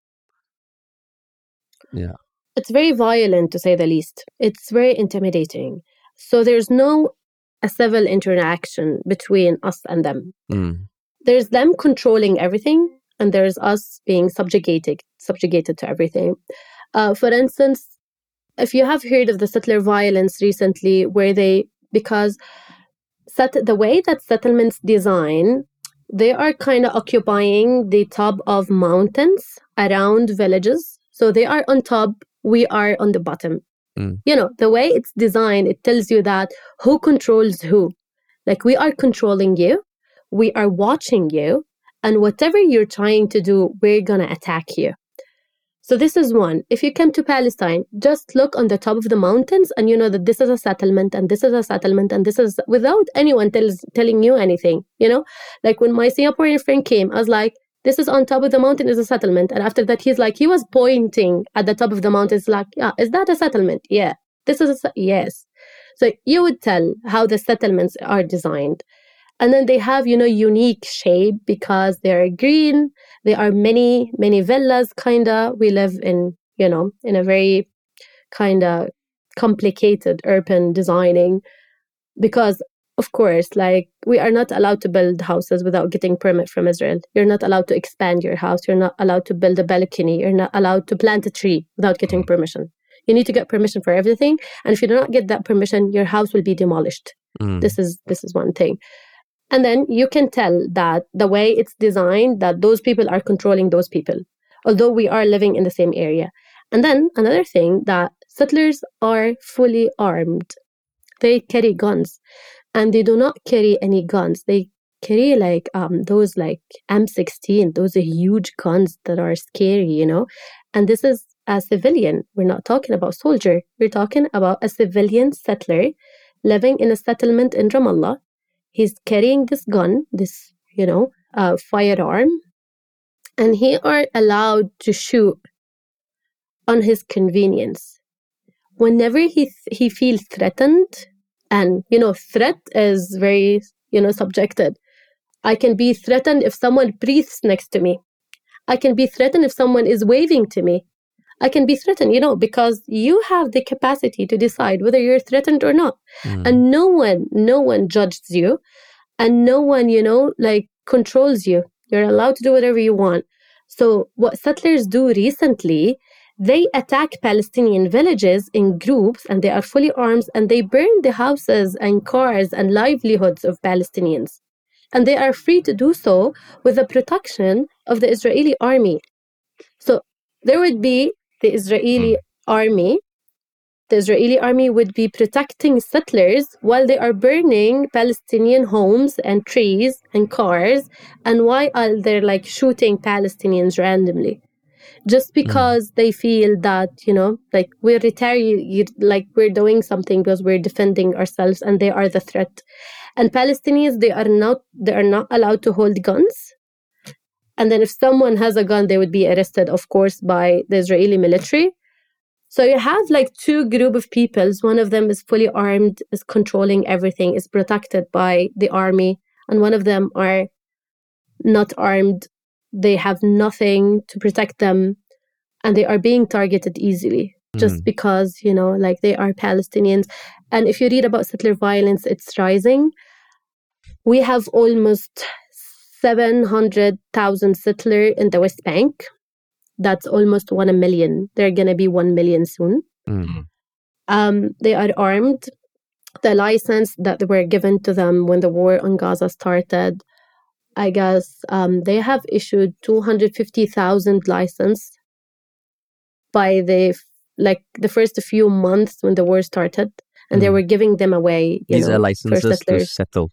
Yeah,
it's very violent to say the least. It's very intimidating. So there's no a civil interaction between us and them.
Mm.
There's them controlling everything, and there's us being subjugated, subjugated to everything. Uh, for instance, if you have heard of the settler violence recently, where they, because set, the way that settlements design, they are kind of occupying the top of mountains around villages. So they are on top, we are on the bottom.
Mm.
You know, the way it's designed, it tells you that who controls who. Like, we are controlling you, we are watching you, and whatever you're trying to do, we're going to attack you. So this is one. If you come to Palestine, just look on the top of the mountains and you know that this is a settlement and this is a settlement and this is, without anyone tells, telling you anything, you know? Like when my Singaporean friend came, I was like, this is on top of the mountain is a settlement. And after that, he's like, he was pointing at the top of the mountain. It's like, yeah, is that a settlement? Yeah. This is a, yes. So you would tell how the settlements are designed. And then they have, you know, unique shape because they are green. There are many, many villas, kind of. We live in, you know, in a very kind of complicated urban designing because, of course, like we are not allowed to build houses without getting permit from Israel. You're not allowed to expand your house. You're not allowed to build a balcony. You're not allowed to plant a tree without getting permission. You need to get permission for everything. And if you do not get that permission, your house will be demolished.
Mm.
This is this is one thing. And then you can tell that the way it's designed, that those people are controlling those people, although we are living in the same area. And then another thing, that settlers are fully armed. They carry guns. And they do not carry any guns. They carry like um those like M sixteen, those are huge guns that are scary, you know. And this is a civilian. We're not talking about soldier. We're talking about a civilian settler living in a settlement in Ramallah. He's carrying this gun, this, you know, uh, firearm, and he are allowed to shoot on his convenience. Whenever he he feels threatened. And, you know, threat is very, you know, subjected. I can be threatened if someone breathes next to me. I can be threatened if someone is waving to me. I can be threatened, you know, because you have the capacity to decide whether you're threatened or not. Mm. And no one, no one judges you. And no one, you know, like controls you. You're allowed to do whatever you want. So what settlers do recently, they attack Palestinian villages in groups and they are fully armed and they burn the houses and cars and livelihoods of Palestinians. And they are free to do so with the protection of the Israeli army. So there would be the Israeli army. The Israeli army would be protecting settlers while they are burning Palestinian homes and trees and cars. And why are they like shooting Palestinians randomly? Just because mm. they feel that, you know, like we're retaliating, like we're doing something because we're defending ourselves and they are the threat. And Palestinians, they are not, they are not allowed to hold guns. And then if someone has a gun, they would be arrested, of course, by the Israeli military. So you have like two group of peoples. One of them is fully armed, is controlling everything, is protected by the army. And one of them are not armed. They have nothing to protect them. And they are being targeted easily just mm. because, you know, like they are Palestinians. And if you read about settler violence, it's rising. We have almost seven hundred thousand settlers in the West Bank. That's almost one a million. They're going to be one million soon. Mm. Um, they are armed. The license that were given to them when the war on Gaza started, I guess um, they have issued two hundred fifty thousand license by the like the first few months when the war started, and mm. they were giving them away. You
These
know,
are licenses to settle.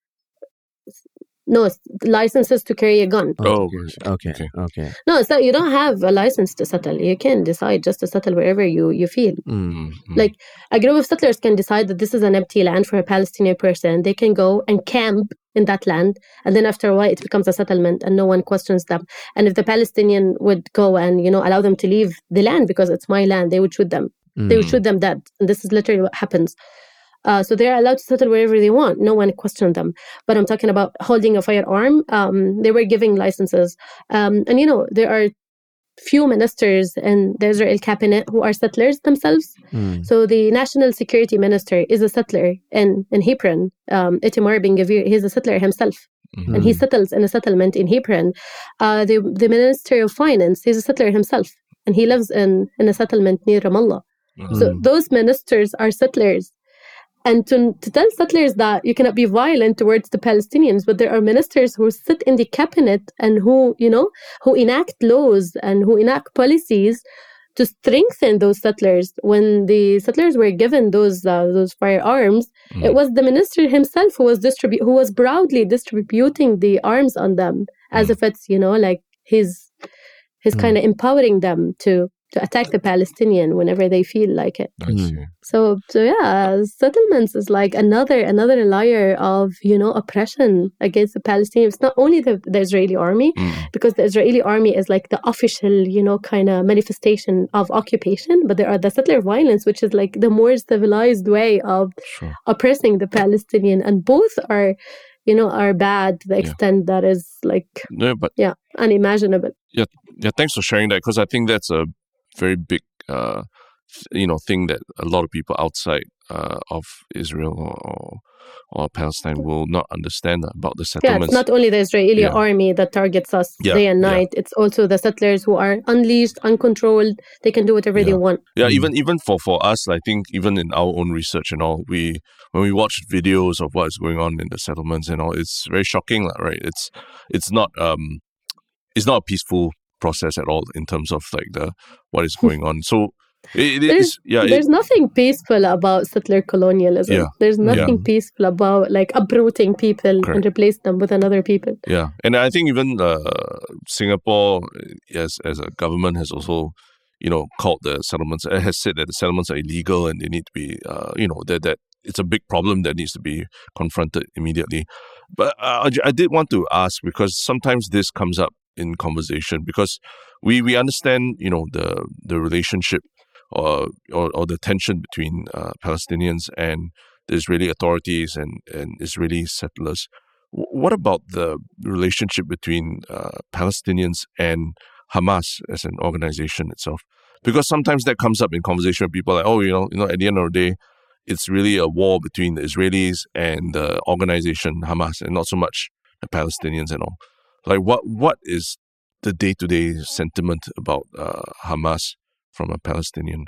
No, licenses to carry a gun.
Oh, okay, okay. okay.
No, so you don't have a license to settle. You can decide just to settle wherever you, you feel. Mm-hmm. Like a group of settlers can decide that this is an empty land for a Palestinian person. They can go and camp in that land, and then after a while it becomes a settlement and no one questions them. And if the Palestinian would go and, you know, allow them to leave the land because it's my land, they would shoot them. Mm. They would shoot them dead. And this is literally what happens. Uh, so they're allowed to settle wherever they want. No one questioned them. But I'm talking about holding a firearm. Um, they were giving licenses. Um, and, you know, there are few ministers in the Israel cabinet who are settlers themselves. Mm. So the national security minister is a settler in, in Hebron. Um, Itamar Ben-Gvir, he's a settler himself. Mm-hmm. And he settles in a settlement in Hebron. Uh, the, the minister of finance, he's a settler himself. And he lives in, in a settlement near Ramallah. Mm-hmm. So those ministers are settlers. And to, to tell settlers that you cannot be violent towards the Palestinians, but there are ministers who sit in the cabinet and who, you know, who enact laws and who enact policies to strengthen those settlers. When the settlers were given those uh, those firearms, mm. it was the minister himself who was distribu- who was proudly distributing the arms on them, as mm. if it's, you know, like he's he's mm. kind of empowering them to. to attack the Palestinian whenever they feel like it. Mm. So, so yeah, settlements is like another another layer of, you know, oppression against the Palestinians. It's not only the, the Israeli army, mm. because the Israeli army is like the official, you know, kind of manifestation of occupation, but there are the settler violence, which is like the more civilized way of sure. oppressing the Palestinian, and both are, you know, are bad to the extent yeah. that is like,
no, but
yeah, unimaginable.
Yeah, yeah. Thanks for sharing that, because I think that's a very big, uh, you know, thing that a lot of people outside uh, of Israel or, or Palestine will not understand about the settlements.
Yeah, it's not only the Israeli yeah. army that targets us yeah. day and night. Yeah. It's also the settlers who are unleashed, uncontrolled. They can do whatever
yeah.
they want.
Yeah, mm. even even for, for us, I think even in our own research and all, we when we watch videos of what is going on in the settlements and all, it's very shocking, right? It's it's not um, it's not a peaceful process at all in terms of like the what is going on. So it, it
there's,
is yeah.
There's
it,
nothing peaceful about settler colonialism. Yeah, there's nothing yeah. peaceful about like uprooting people Correct. And replace them with another people.
Yeah, and I think even uh, Singapore, as as a government, has also, you know, called the settlements, has said that the settlements are illegal and they need to be, uh, you know, that that it's a big problem that needs to be confronted immediately. But uh, I did want to ask, because sometimes this comes up in conversation, because we, we understand, you know, the the relationship or or, or the tension between uh, Palestinians and the Israeli authorities and, and Israeli settlers. W- what about the relationship between uh, Palestinians and Hamas as an organization itself? Because sometimes that comes up in conversation with people like, oh, you know, you know, at the end of the day, it's really a war between the Israelis and the organization Hamas, and not so much the Palestinians and all. Like, what what is the day-to-day sentiment about uh, Hamas from a Palestinian?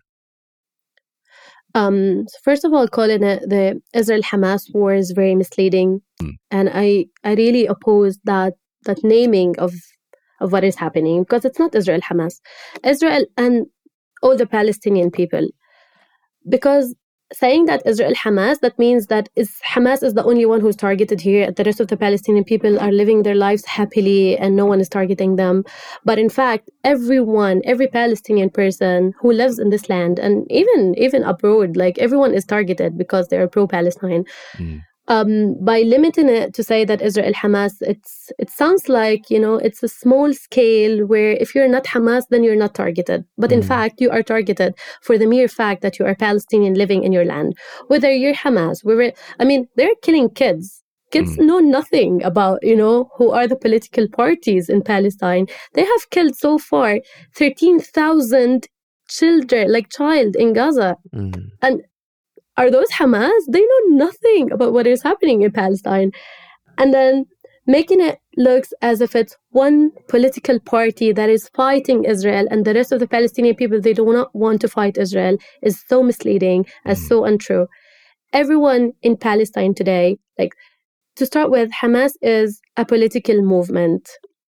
Um, first of all, calling it the Israel-Hamas war is very misleading. Mm. And I, I really oppose that that naming of, of what is happening, because it's not Israel-Hamas. Israel and all the Palestinian people. Because saying that Israel-Hamas, that means that is, Hamas is the only one who's targeted here. The rest of the Palestinian people are living their lives happily and no one is targeting them. But in fact, everyone, every Palestinian person who lives in this land, and even even abroad, like everyone is targeted because they are pro-Palestine. Mm. Um, by limiting it to say that Israel Hamas, it's it sounds like, you know, it's a small scale where if you're not Hamas, then you're not targeted. But in mm. fact, you are targeted for the mere fact that you are Palestinian living in your land. Whether you're Hamas, whether, I mean, they're killing kids. Kids mm. know nothing about, you know, who are the political parties in Palestine. They have killed so far thirteen thousand children, like child in Gaza. Mm. And are those Hamas? They know nothing about what is happening in Palestine. And then making it look as if it's one political party that is fighting Israel and the rest of the Palestinian people, they do not want to fight Israel, is so misleading and mm. so untrue. Everyone in Palestine today, like, to start with, Hamas is a political movement.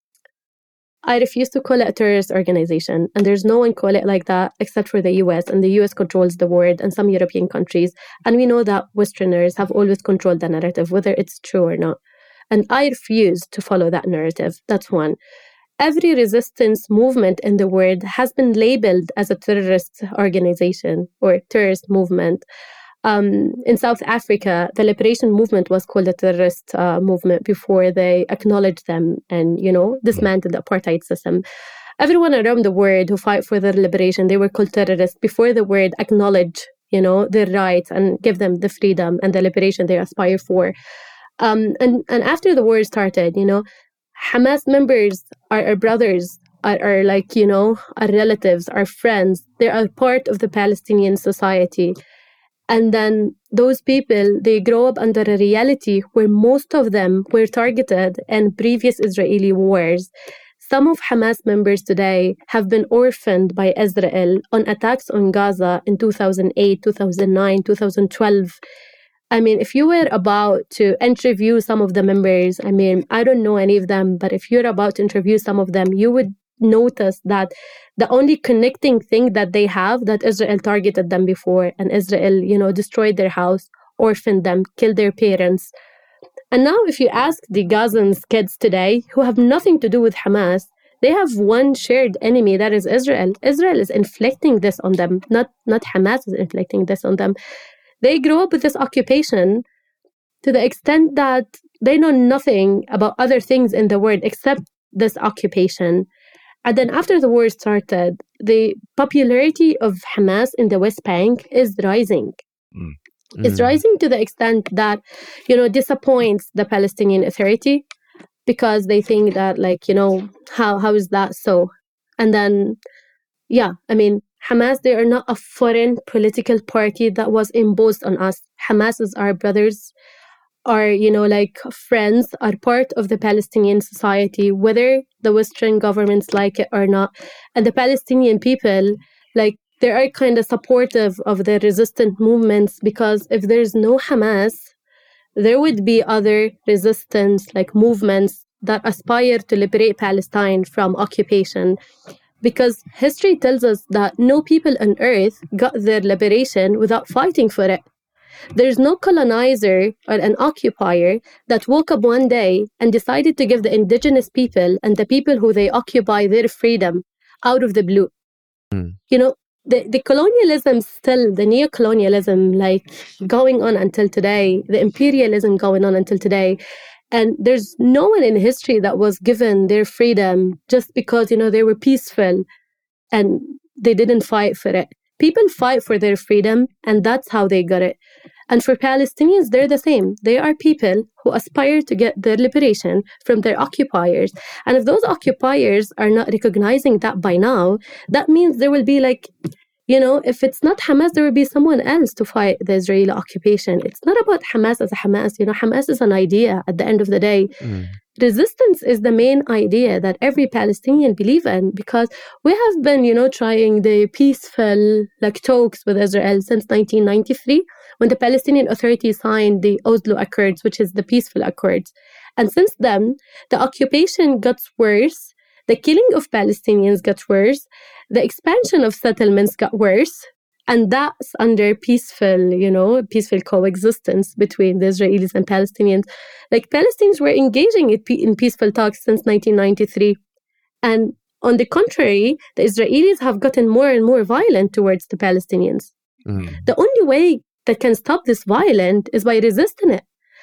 I refuse to call it a terrorist organization, and there's no one call it like that except for the U S, and the U S controls the word and some European countries. And we know that Westerners have always controlled the narrative, whether it's true or not. And I refuse to follow that narrative. That's one. Every resistance movement in the world has been labeled as a terrorist organization or terrorist movement. Um, in South Africa, the liberation movement was called a terrorist uh, movement before they acknowledged them and, you know, dismantled the apartheid system. Everyone around the world who fight for their liberation, they were called terrorists before the world acknowledge, you know, their rights and give them the freedom and the liberation they aspire for. Um, and, and after the war started, you know, Hamas members are our brothers, are, are like, you know, our relatives, our friends. They are part of the Palestinian society. And then those people, they grow up under a reality where most of them were targeted in previous Israeli wars. Some of Hamas members today have been orphaned by Israel on attacks on Gaza in two thousand eight, two thousand nine, two thousand twelve. I mean, if you were about to interview some of the members, I mean, I don't know any of them, but if you're about to interview some of them, you would notice that the only connecting thing that they have, that Israel targeted them before, and Israel, you know, destroyed their house, orphaned them, killed their parents. And now if you ask the Gazans kids today, who have nothing to do with Hamas, they have one shared enemy, that is Israel. Israel is inflicting this on them, not, not Hamas is inflicting this on them. They grow up with this occupation to the extent that they know nothing about other things in the world except this occupation. And then after the war started, the popularity of Hamas in the West Bank is rising. Mm. Mm. It's rising to the extent that, you know, disappoints the Palestinian Authority because they think that, like, you know, how how is that so? And then, yeah, I mean, Hamas, they are not a foreign political party that was imposed on us. Hamas is our brothers, are, you know, like friends, are part of the Palestinian society, whether the Western governments like it or not. And the Palestinian people, like, they are kind of supportive of the resistant movements because if there's no Hamas, there would be other resistance, like movements that aspire to liberate Palestine from occupation. Because history tells us that no people on earth got their liberation without fighting for it. There's no colonizer or an occupier that woke up one day and decided to give the indigenous people and the people who they occupy their freedom out of the blue. Mm. You know, the, the colonialism still, the neo-colonialism, like, going on until today, the imperialism going on until today. And there's no one in history that was given their freedom just because, you know, they were peaceful and they didn't fight for it. People fight for their freedom, and that's how they got it. And for Palestinians, they're the same. They are people who aspire to get their liberation from their occupiers. And if those occupiers are not recognizing that by now, that means there will be, like, you know, if it's not Hamas, there will be someone else to fight the Israeli occupation. It's not about Hamas as a Hamas. You know, Hamas is an idea at the end of the day. Mm. Resistance is the main idea that every Palestinian believe in, because we have been, you know, trying the peaceful, like, talks with Israel since nineteen ninety-three, when the Palestinian Authority signed the Oslo Accords, which is the peaceful accords. And since then, the occupation got worse, the killing of Palestinians got worse, the expansion of settlements got worse, and that's under peaceful, you know, peaceful coexistence between the Israelis and Palestinians. Like, Palestinians were engaging in peaceful talks since nineteen ninety-three. And on the contrary, the Israelis have gotten more and more violent towards the Palestinians. Mm. The only way that can stop this violence is by resisting it.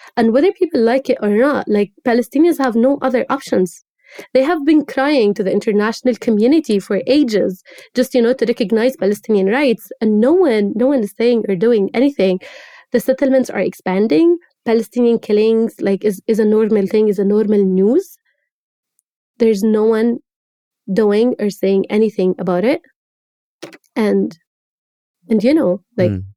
And whether people like it or not, like Palestinians have no other options. They have been crying to the international community for ages, just, you know, to recognize Palestinian rights. And no one, no one is saying or doing anything. The settlements are expanding. Palestinian killings, like, is, is a normal thing, is a normal news. There's no one doing or saying anything about it. And, and you know, like, mm.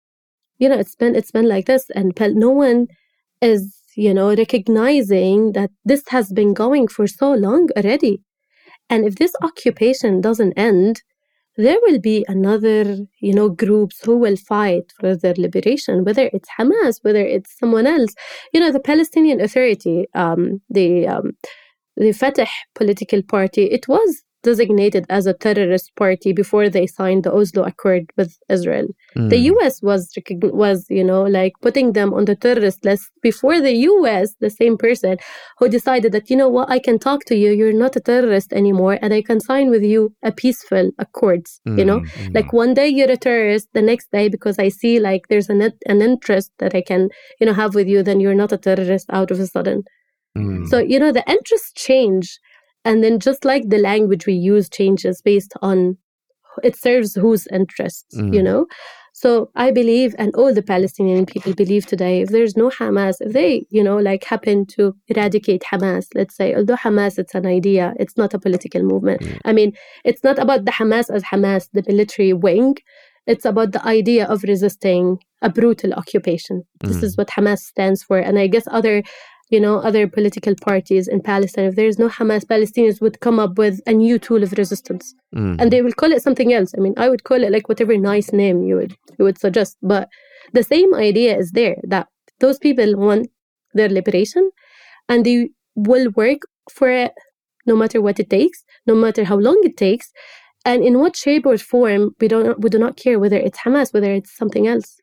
you know, it's been, it's been like this. And no one is, you know, recognizing that this has been going for so long already. And if this occupation doesn't end, there will be another, you know, groups who will fight for their liberation, whether it's Hamas, whether it's someone else. You know, the Palestinian Authority, um, the, um, the Fatah political party, it was designated as a terrorist party before they signed the Oslo Accord with Israel. Mm. The U S was, was, you know, like putting them on the terrorist list before the U S, the same person who decided that, you know what, I can talk to you, you're not a terrorist anymore, and I can sign with you a peaceful accords, mm. you know? Mm. Like one day you're a terrorist, the next day, because I see like there's an, an interest that I can, you know, have with you, then you're not a terrorist out of a sudden. Mm. So, you know, the interests change. And then just like the language we use changes based on, it serves whose interests, mm. you know? So I believe, and all the Palestinian people believe today, if there's no Hamas, if they, you know, like happen to eradicate Hamas, let's say, although Hamas, it's an idea, it's not a political movement. Mm. I mean, it's not about the Hamas as Hamas, the military wing. It's about the idea of resisting a brutal occupation. Mm. This is what Hamas stands for. And I guess other you know, other political parties in Palestine, if there is no Hamas, Palestinians would come up with a new tool of resistance. Mm. And they will call it something else. I mean, I would call it like whatever nice name you would you would suggest. But the same idea is there, that those people want their liberation and they will work for it no matter what it takes, no matter how long it takes. And in what shape or form, we don't we do not care whether it's Hamas, whether it's something else.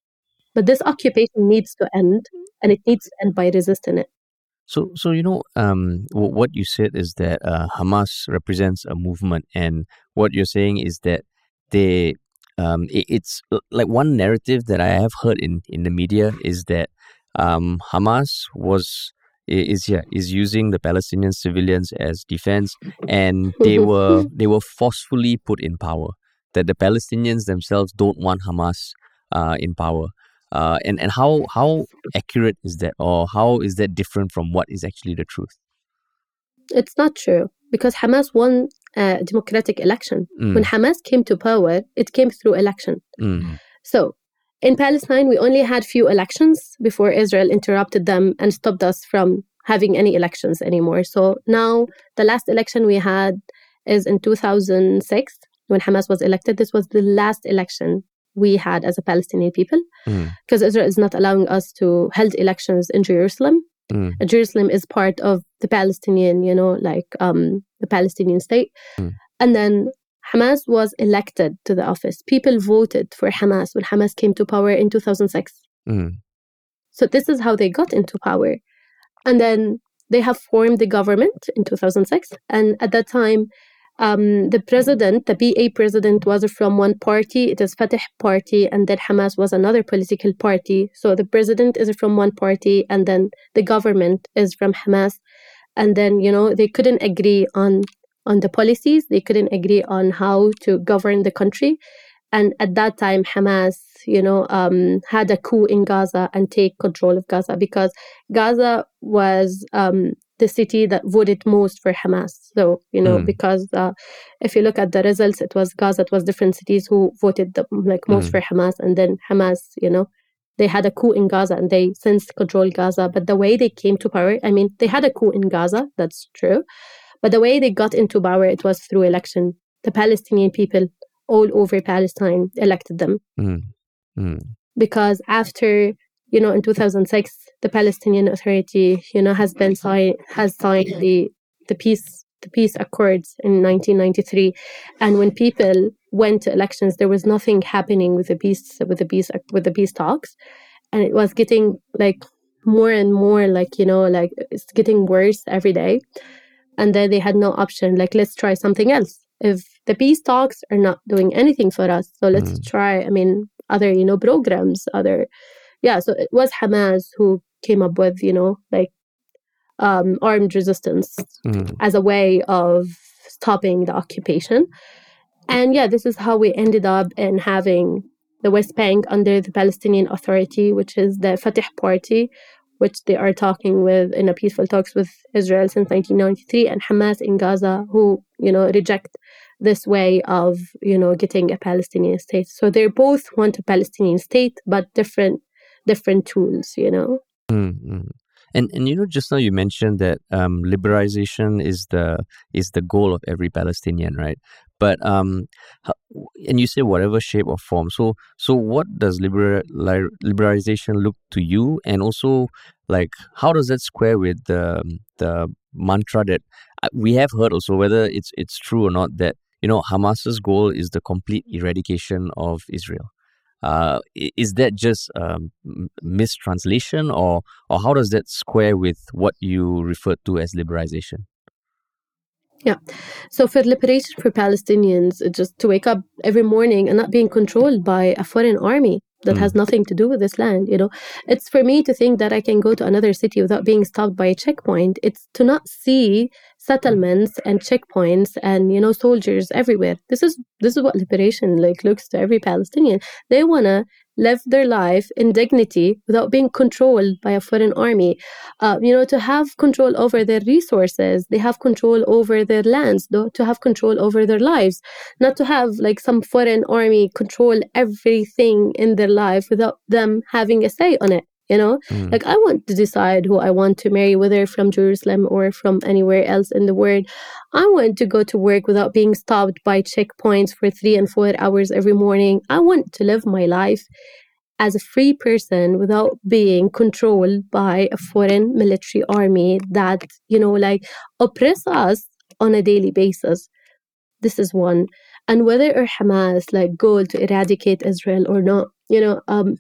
But this occupation needs to end, and it needs to end by resisting it.
So, so you know, um, w- what you said is that uh, Hamas represents a movement, and what you're saying is that they, um, it, it's like one narrative that I have heard in, in the media is that um, Hamas was is yeah is using the Palestinian civilians as defense, and they were they were forcefully put in power. That the Palestinians themselves don't want Hamas uh, in power. Uh, and, and how how accurate is that, or how is that different from what is actually the truth?
It's not true, because Hamas won a democratic election. Mm. When Hamas came to power, it came through election. Mm. So in Palestine, we only had few elections before Israel interrupted them and stopped us from having any elections anymore. So now the last election we had is in two thousand six, when Hamas was elected. This was the last election we had as a Palestinian people, because mm. Israel is not allowing us to hold elections in Jerusalem. Mm. Jerusalem is part of the Palestinian, you know, like um, the Palestinian state. Mm. And then Hamas was elected to the office. People voted for Hamas when Hamas came to power in two thousand six. Mm. So this is how they got into power. And then they have formed the government in two thousand six. And at that time, Um, the president, the P A president, was from one party. It is Fatah party, and then Hamas was another political party. So the president is from one party, and then the government is from Hamas. And then, you know, they couldn't agree on on the policies. They couldn't agree on how to govern the country. And at that time, Hamas, you know, um, had a coup in Gaza and take control of Gaza, because Gaza was um, the city that voted most for Hamas. So, you know, mm. because uh, if you look at the results, it was Gaza, it was different cities who voted the, like most mm. for Hamas. And then Hamas, you know, they had a coup in Gaza and they since controlled Gaza. But the way they came to power, I mean, they had a coup in Gaza, that's true. But the way they got into power, it was through election. The Palestinian people all over Palestine elected them. Mm. Mm. Because after, you know, in two thousand six, the Palestinian Authority, you know, has been signed, has signed the, the peace, the peace accords in nineteen ninety-three. And when people went to elections, there was nothing happening with the peace, with the peace, with the peace talks. And it was getting like more and more like, you know, like it's getting worse every day. And then they had no option. Like, let's try something else. If the peace talks are not doing anything for us, so let's mm. try, I mean, other, you know, programs, other, yeah. So it was Hamas who came up with, you know, like um, armed resistance mm. as a way of stopping the occupation. And yeah, this is how we ended up in having the West Bank under the Palestinian Authority, which is the Fatah Party, which they are talking with in a peaceful talks with Israel since nineteen ninety-three, and Hamas in Gaza, who, you know, reject this way of, you know, getting a Palestinian state. So they both want a Palestinian state, but different different tools, you know.
Mm-hmm. And and you know, just now you mentioned that um, liberalization is the is the goal of every Palestinian, right? But um, and you say whatever shape or form. So so what does liber- liberalization look to you? And also, like, how does that square with the the mantra that we have heard also, whether it's it's true or not, that, you know, Hamas's goal is the complete eradication of Israel? Uh, is that just um, mistranslation, or or how does that square with what you referred to as liberalization?
Yeah. So for liberation for Palestinians, it's just to wake up every morning and not being controlled by a foreign army that mm. has nothing to do with this land. You know, it's for me to think that I can go to another city without being stopped by a checkpoint. It's to not see settlements and checkpoints and, you know, soldiers everywhere. This is this is what liberation like looks to every Palestinian. They want to live their life in dignity without being controlled by a foreign army. Uh, you know, to have control over their resources, they have control over their lands, though, to have control over their lives, not to have like some foreign army control everything in their life without them having a say on it. You know, mm. like I want to decide who I want to marry, whether from Jerusalem or from anywhere else in the world. I want to go to work without being stopped by checkpoints for three and four hours every morning. I want to live my life as a free person without being controlled by a foreign military army that, you know, like oppress us on a daily basis. This is one. And whether or Hamas like goal to eradicate Israel or not, you know, um,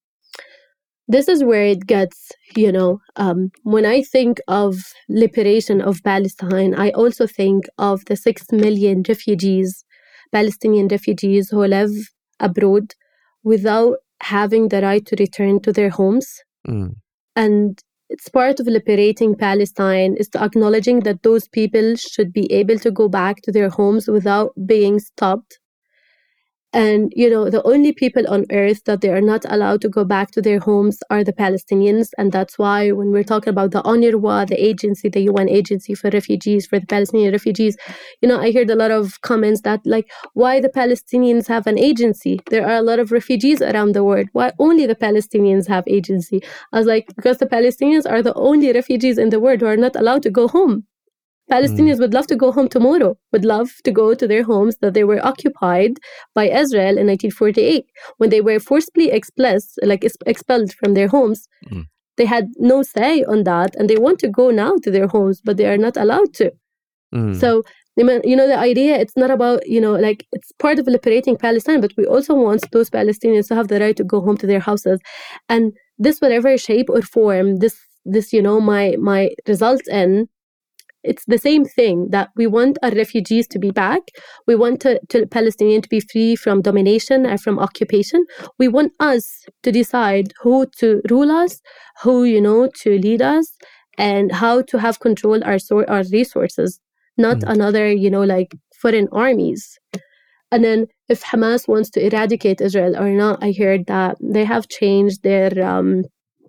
this is where it gets, you know, um, when I think of liberation of Palestine, I also think of the six million refugees, Palestinian refugees who live abroad without having the right to return to their homes. Mm. And it's part of liberating Palestine is to acknowledging that those people should be able to go back to their homes without being stopped. And, you know, the only people on earth that they are not allowed to go back to their homes are the Palestinians. And that's why when we're talking about the UNRWA, the agency, the U N agency for refugees, for the Palestinian refugees, you know, I heard a lot of comments that like, why the Palestinians have an agency? There are a lot of refugees around the world. Why only the Palestinians have agency? I was like, because the Palestinians are the only refugees in the world who are not allowed to go home. Palestinians mm. would love to go home tomorrow, would love to go to their homes that they were occupied by Israel in nineteen forty-eight. When they were forcibly expelled, like expelled from their homes, mm. they had no say on that, and they want to go now to their homes, but they are not allowed to. Mm. So, you know, the idea, it's not about, you know, like it's part of liberating Palestine, but we also want those Palestinians to have the right to go home to their houses. And this, whatever shape or form, this, this, you know, my, my results in, it's the same thing that we want our refugees to be back. We want to, to Palestinians to be free from domination and from occupation. We want us to decide who to rule us, who, you know, to lead us, and how to have control our our resources, not mm. another, you know, like foreign armies. And then if Hamas wants to eradicate Israel or not, I heard that they have changed their, um,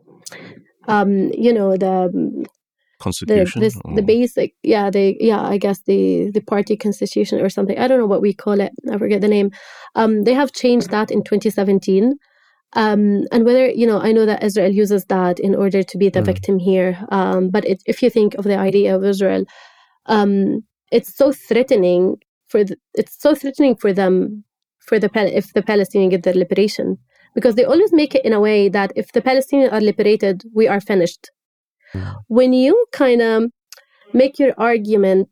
um, you know, the
Constitution,
the, this, the basic, yeah, they, yeah, I guess the the party constitution or something. I don't know what we call it. I forget the name. Um, they have changed that in twenty seventeen. Um, and whether, you know, I know that Israel uses that in order to be the mm. victim here. Um, but it, if you think of the idea of Israel, um, it's so threatening for the, it's so threatening for them for the if the Palestinians get their liberation, because they always make it in a way that if the Palestinians are liberated, we are finished. When you kind of make your argument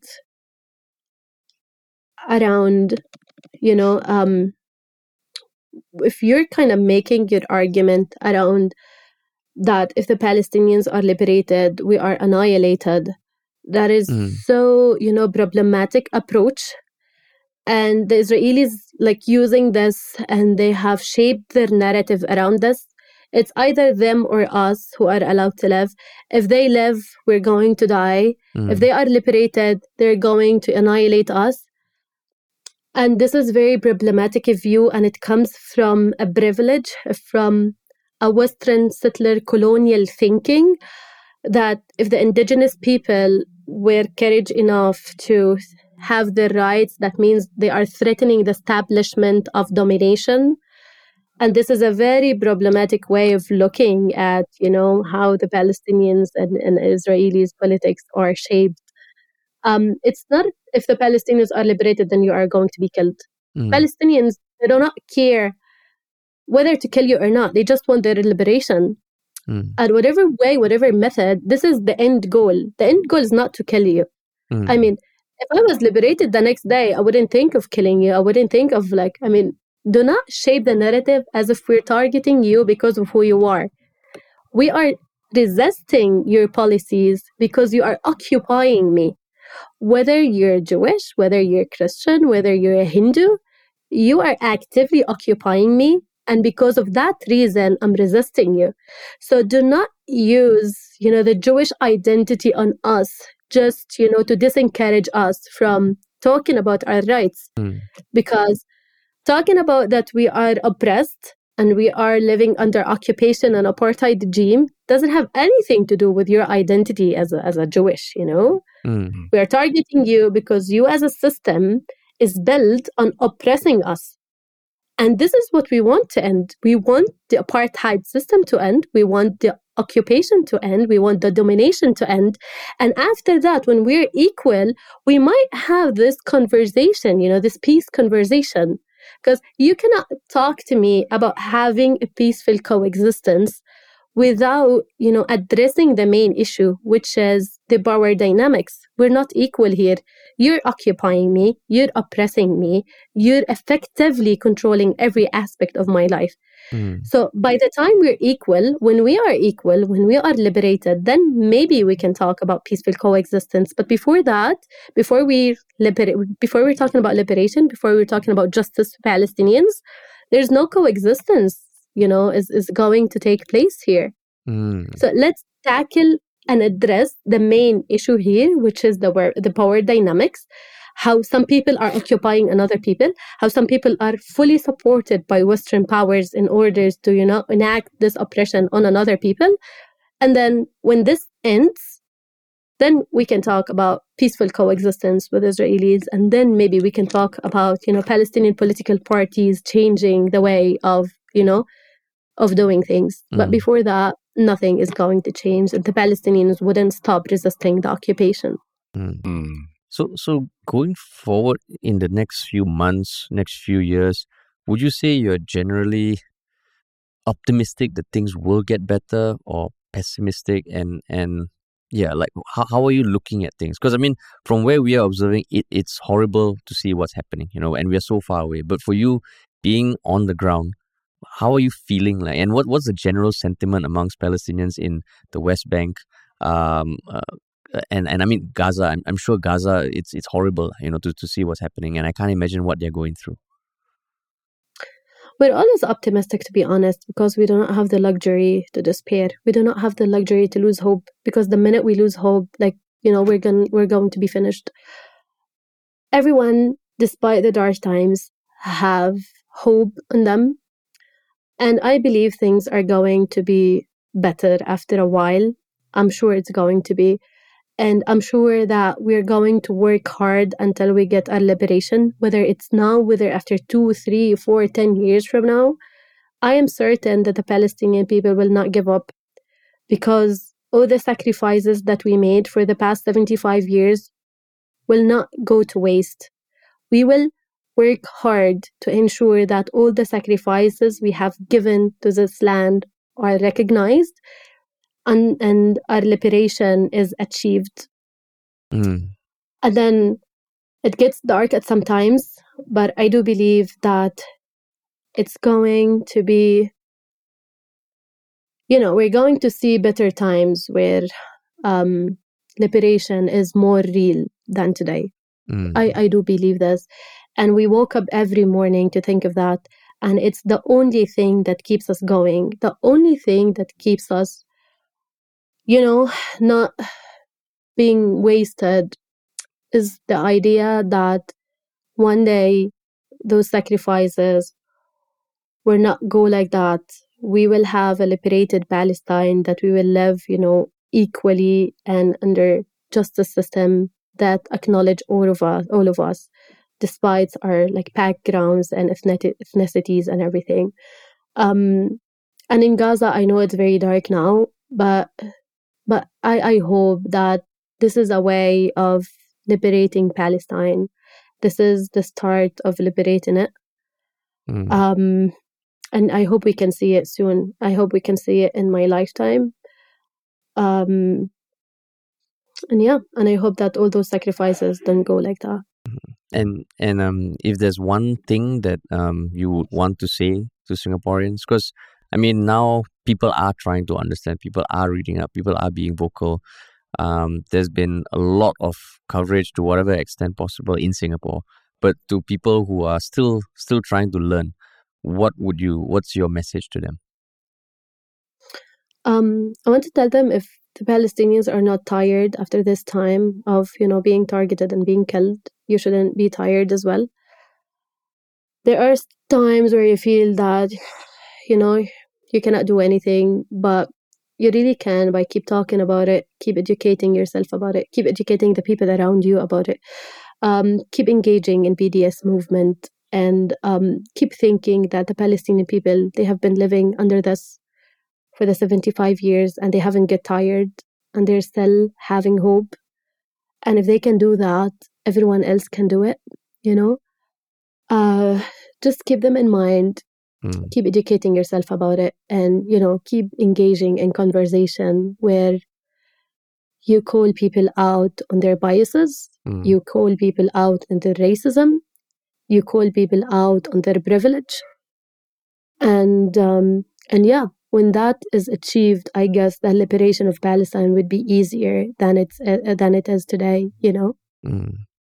around, you know, um, if you're kind of making your argument around that if the Palestinians are liberated, we are annihilated, that is mm. so, you know, problematic approach. And the Israelis like using this, and they have shaped their narrative around this It's either them or us who are allowed to live. If they live, we're going to die. Mm. If they are liberated, they're going to annihilate us. And this is very problematic view, and it comes from a privilege, from a Western settler colonial thinking that if the indigenous people were courage enough to have their rights, that means they are threatening the establishment of domination. And this is a very problematic way of looking at, you know, how the Palestinians and, and Israelis' politics are shaped. Um, it's not if the Palestinians are liberated, then you are going to be killed. Mm. Palestinians, they do not care whether to kill you or not. They just want their liberation. Mm. And whatever way, whatever method, this is the end goal. The end goal is not to kill you. Mm. I mean, if I was liberated the next day, I wouldn't think of killing you. I wouldn't think of like, I mean, do not shape the narrative as if we're targeting you because of who you are. We are resisting your policies because you are occupying me. Whether you're Jewish, whether you're Christian, whether you're a Hindu, you are actively occupying me. And because of that reason, I'm resisting you. So do not use, you know, the Jewish identity on us just, you know, to disencourage us from talking about our rights. Mm. Because talking about that we are oppressed and we are living under occupation and apartheid regime doesn't have anything to do with your identity as a, as a Jewish, you know. Mm. We are targeting you because you as a system is built on oppressing us. And this is what we want to end. We want the apartheid system to end. We want the occupation to end. We want the domination to end. And after that, when we're equal, we might have this conversation, you know, this peace conversation. Because you cannot talk to me about having a peaceful coexistence without, you know, addressing the main issue, which is the power dynamics. We're not equal here. You're occupying me. You're oppressing me. You're effectively controlling every aspect of my life. Mm. So by the time we're equal, when we are equal, when we are liberated, then maybe we can talk about peaceful coexistence. But before that, before we liberate, before we're talking about liberation, before we're talking about justice for Palestinians, there's no coexistence, you know, is, is going to take place here. Mm. So let's tackle and address the main issue here, which is the the power dynamics, how some people are occupying another people, how some people are fully supported by Western powers in order to, you know, enact this oppression on another people. And then when this ends, then we can talk about peaceful coexistence with Israelis. And then maybe we can talk about, you know, Palestinian political parties changing the way of, you know, of doing things. Mm. But before that, nothing is going to change. The Palestinians wouldn't stop resisting the occupation.
Mm. Mm. So, so going forward in the next few months, next few years, would you say you're generally optimistic that things will get better, or pessimistic? And and yeah, like how how are you looking at things? Because I mean, from where we are observing, it it's horrible to see what's happening, you know, and we are so far away. But for you, being on the ground, how are you feeling like, and what, what's the general sentiment amongst Palestinians in the West Bank? Um, uh, and, and I mean, Gaza, I'm, I'm sure Gaza, it's it's horrible, you know, to, to see what's happening. And I can't imagine what they're going through.
We're always optimistic, to be honest, because we do not have the luxury to despair. We do not have the luxury to lose hope, because the minute we lose hope, like, you know, we're going, we're going to be finished. Everyone, despite the dark times, have hope in them. And I believe things are going to be better after a while. I'm sure it's going to be. And I'm sure that we're going to work hard until we get our liberation, whether it's now, whether after two, three, four, ten years from now. I am certain that the Palestinian people will not give up, because all the sacrifices that we made for the past seventy-five years will not go to waste. We will work hard to ensure that all the sacrifices we have given to this land are recognized and, and our liberation is achieved. Mm. And then it gets dark at some times, but I do believe that it's going to be, you know, we're going to see better times where um, liberation is more real than today. Mm. I, I do believe this. And we woke up every morning to think of that. And it's the only thing that keeps us going, the only thing that keeps us, you know, not being wasted, is the idea that one day those sacrifices will not go like that. We will have a liberated Palestine, that we will live, you know, equally and under justice system that acknowledge all of us, all of us, despite our like backgrounds and ethnic- ethnicities and everything. Um, and in Gaza, I know it's very dark now, but but I, I hope that this is a way of liberating Palestine. This is the start of liberating it.
Mm.
Um, and I hope we can see it soon. I hope we can see it in my lifetime. Um, and yeah, and I hope that all those sacrifices don't go like that.
And and um, if there's one thing that um you would want to say to Singaporeans, because I mean now people are trying to understand, people are reading up, people are being vocal. Um, there's been a lot of coverage to whatever extent possible in Singapore, but to people who are still still trying to learn, what would you? What's your message to them?
Um, I want to tell them, if the Palestinians are not tired after this time of, you know, being targeted and being killed, you shouldn't be tired as well. There are times where you feel that, you know, you cannot do anything, but you really can by keep talking about it, keep educating yourself about it, keep educating the people around you about it, um, keep engaging in B D S movement, and um, keep thinking that the Palestinian people, they have been living under this for the seventy-five years and they haven't get tired and they're still having hope. And if they can do that, everyone else can do it, you know? Uh, just keep them in mind,
Mm.
keep educating yourself about it, and, you know, keep engaging in conversation where you call people out on their biases,
Mm.
you call people out on their racism, you call people out on their privilege. And, um, and yeah, when that is achieved, I guess the liberation of Palestine would be easier than it's uh, than it is today, you know?
Mm.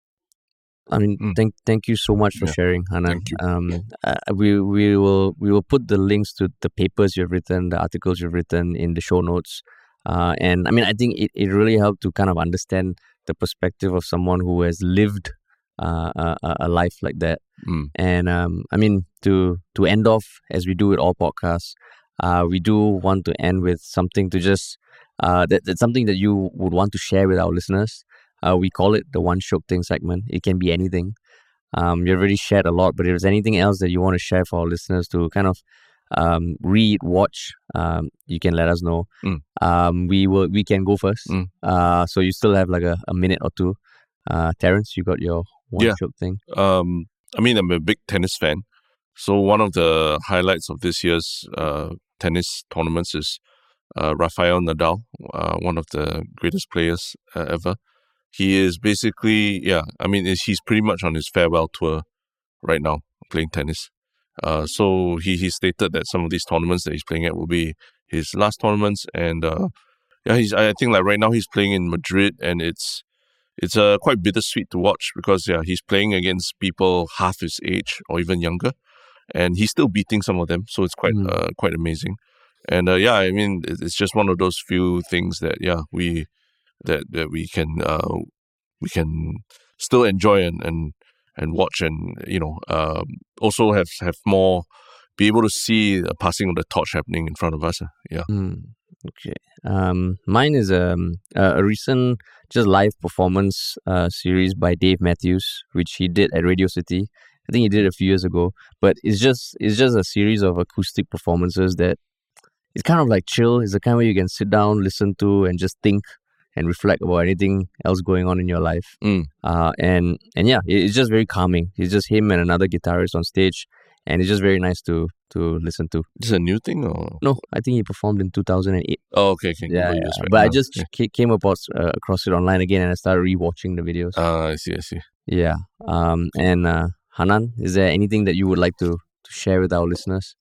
I mean,
Mm.
thank thank you so much for
Yeah.
sharing, Hanan.
Thank you.
Um, uh, we we will we will put the links to the papers you've written, the articles you've written in the show notes. Uh, and I mean, I think it, it really helped to kind of understand the perspective of someone who has lived uh, a, a a life like that.
Mm.
And um, I mean, to to end off, as we do with all podcasts, uh, we do want to end with something to just uh, that, that's something that you would want to share with our listeners. Uh, we call it the One Shook Thing segment. It can be anything. Um, you've already shared a lot, but if there's anything else that you want to share for our listeners to kind of um, read, watch, um, you can let us know.
Mm.
Um, we will. We can go first.
Mm.
Uh, so you still have like a, a minute or two. Uh, Terence, you got your One
Yeah.
Shook Thing.
Um, I mean, I'm a big tennis fan. So one of the highlights of this year's uh, tennis tournaments is uh, Rafael Nadal, uh, one of the greatest players uh, ever. He is basically, yeah, I mean, is- he's pretty much on his farewell tour right now, playing tennis. Uh, so he, he stated that some of these tournaments that he's playing at will be his last tournaments. And uh, yeah, he's I think like right now he's playing in Madrid, and it's it's uh, quite bittersweet to watch because, yeah, he's playing against people half his age or even younger, and he's still beating some of them. So it's quite
Mm.
uh, quite amazing. And uh, yeah, I mean, it- it's just one of those few things that, yeah, we that that we can uh, we can still enjoy and and, and watch, and you know um, also have have more be able to see the passing of the torch happening in front of us. uh, Yeah.
Mm, okay. Um, mine is um, a, a recent just live performance uh, series by Dave Matthews, which he did at Radio City. I think he did it a few years ago, but it's just it's just a series of acoustic performances that it's kind of like chill. It's the kind where you can sit down, listen to, and just think and reflect about anything else going on in your life.
Mm.
Uh, and and yeah, it, it's just very calming. It's just him and another guitarist on stage, and it's just very nice to to listen to.
This is a new thing, or
No, I think he performed in two thousand eight.
oh, okay, okay.
Yeah,
Oh,
yeah.
yes, right.
But I
Uh,
just
yeah.
ca- came across uh, across it online again, and I started rewatching the videos.
Ah, I see, I see.
yeah. Um. And uh, Hanan, is there anything that you would like to to share with our listeners?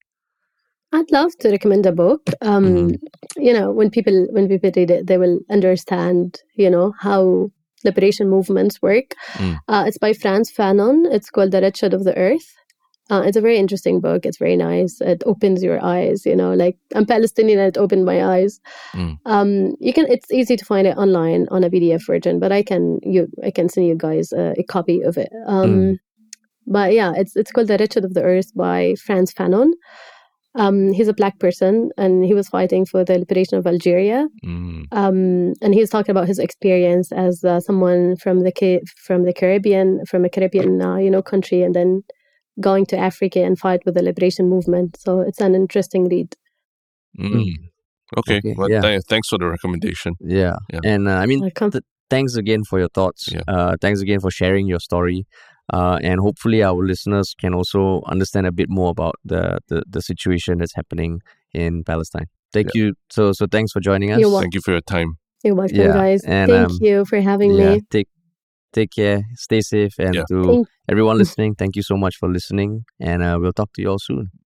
I'd love to recommend a book. Um,
Mhm.
You know, when people when people read it, they will understand, you know, how liberation movements work.
Mm.
Uh, it's by Frantz Fanon. It's called The Red Shed of the Earth. Uh, it's a very interesting book. It's very nice. It opens your eyes, you know, like I'm Palestinian and it opened my eyes. Mm. Um, you can, it's easy to find it online on a P D F version, but I can, you, I can send you guys a, a copy of it. Um, mm. But yeah, it's, it's called The Wretched of the Earth by Frantz Fanon. Um, he's a black person and he was fighting for the liberation of Algeria. Mm. Um, and he's talking about his experience as uh, someone from the, from the Caribbean, from a Caribbean, uh, you know, country, and then going to Africa and fight with the liberation movement. So it's an interesting read.
Mm. Okay. okay. Well, yeah. th- thanks for the recommendation.
Yeah. yeah. And uh, I mean, th- thanks again for your thoughts. Yeah. Uh, thanks again for sharing your story. Uh, and hopefully our listeners can also understand a bit more about the, the, the situation that's happening in Palestine. Thank yeah. you. So so thanks for joining us.
Thank you for your time.
You're welcome, yeah. guys. And, Thank um, you for having yeah, me.
Take Take care, stay safe, and yeah. to everyone listening, thank you so much for listening, and uh, we'll talk to you all soon.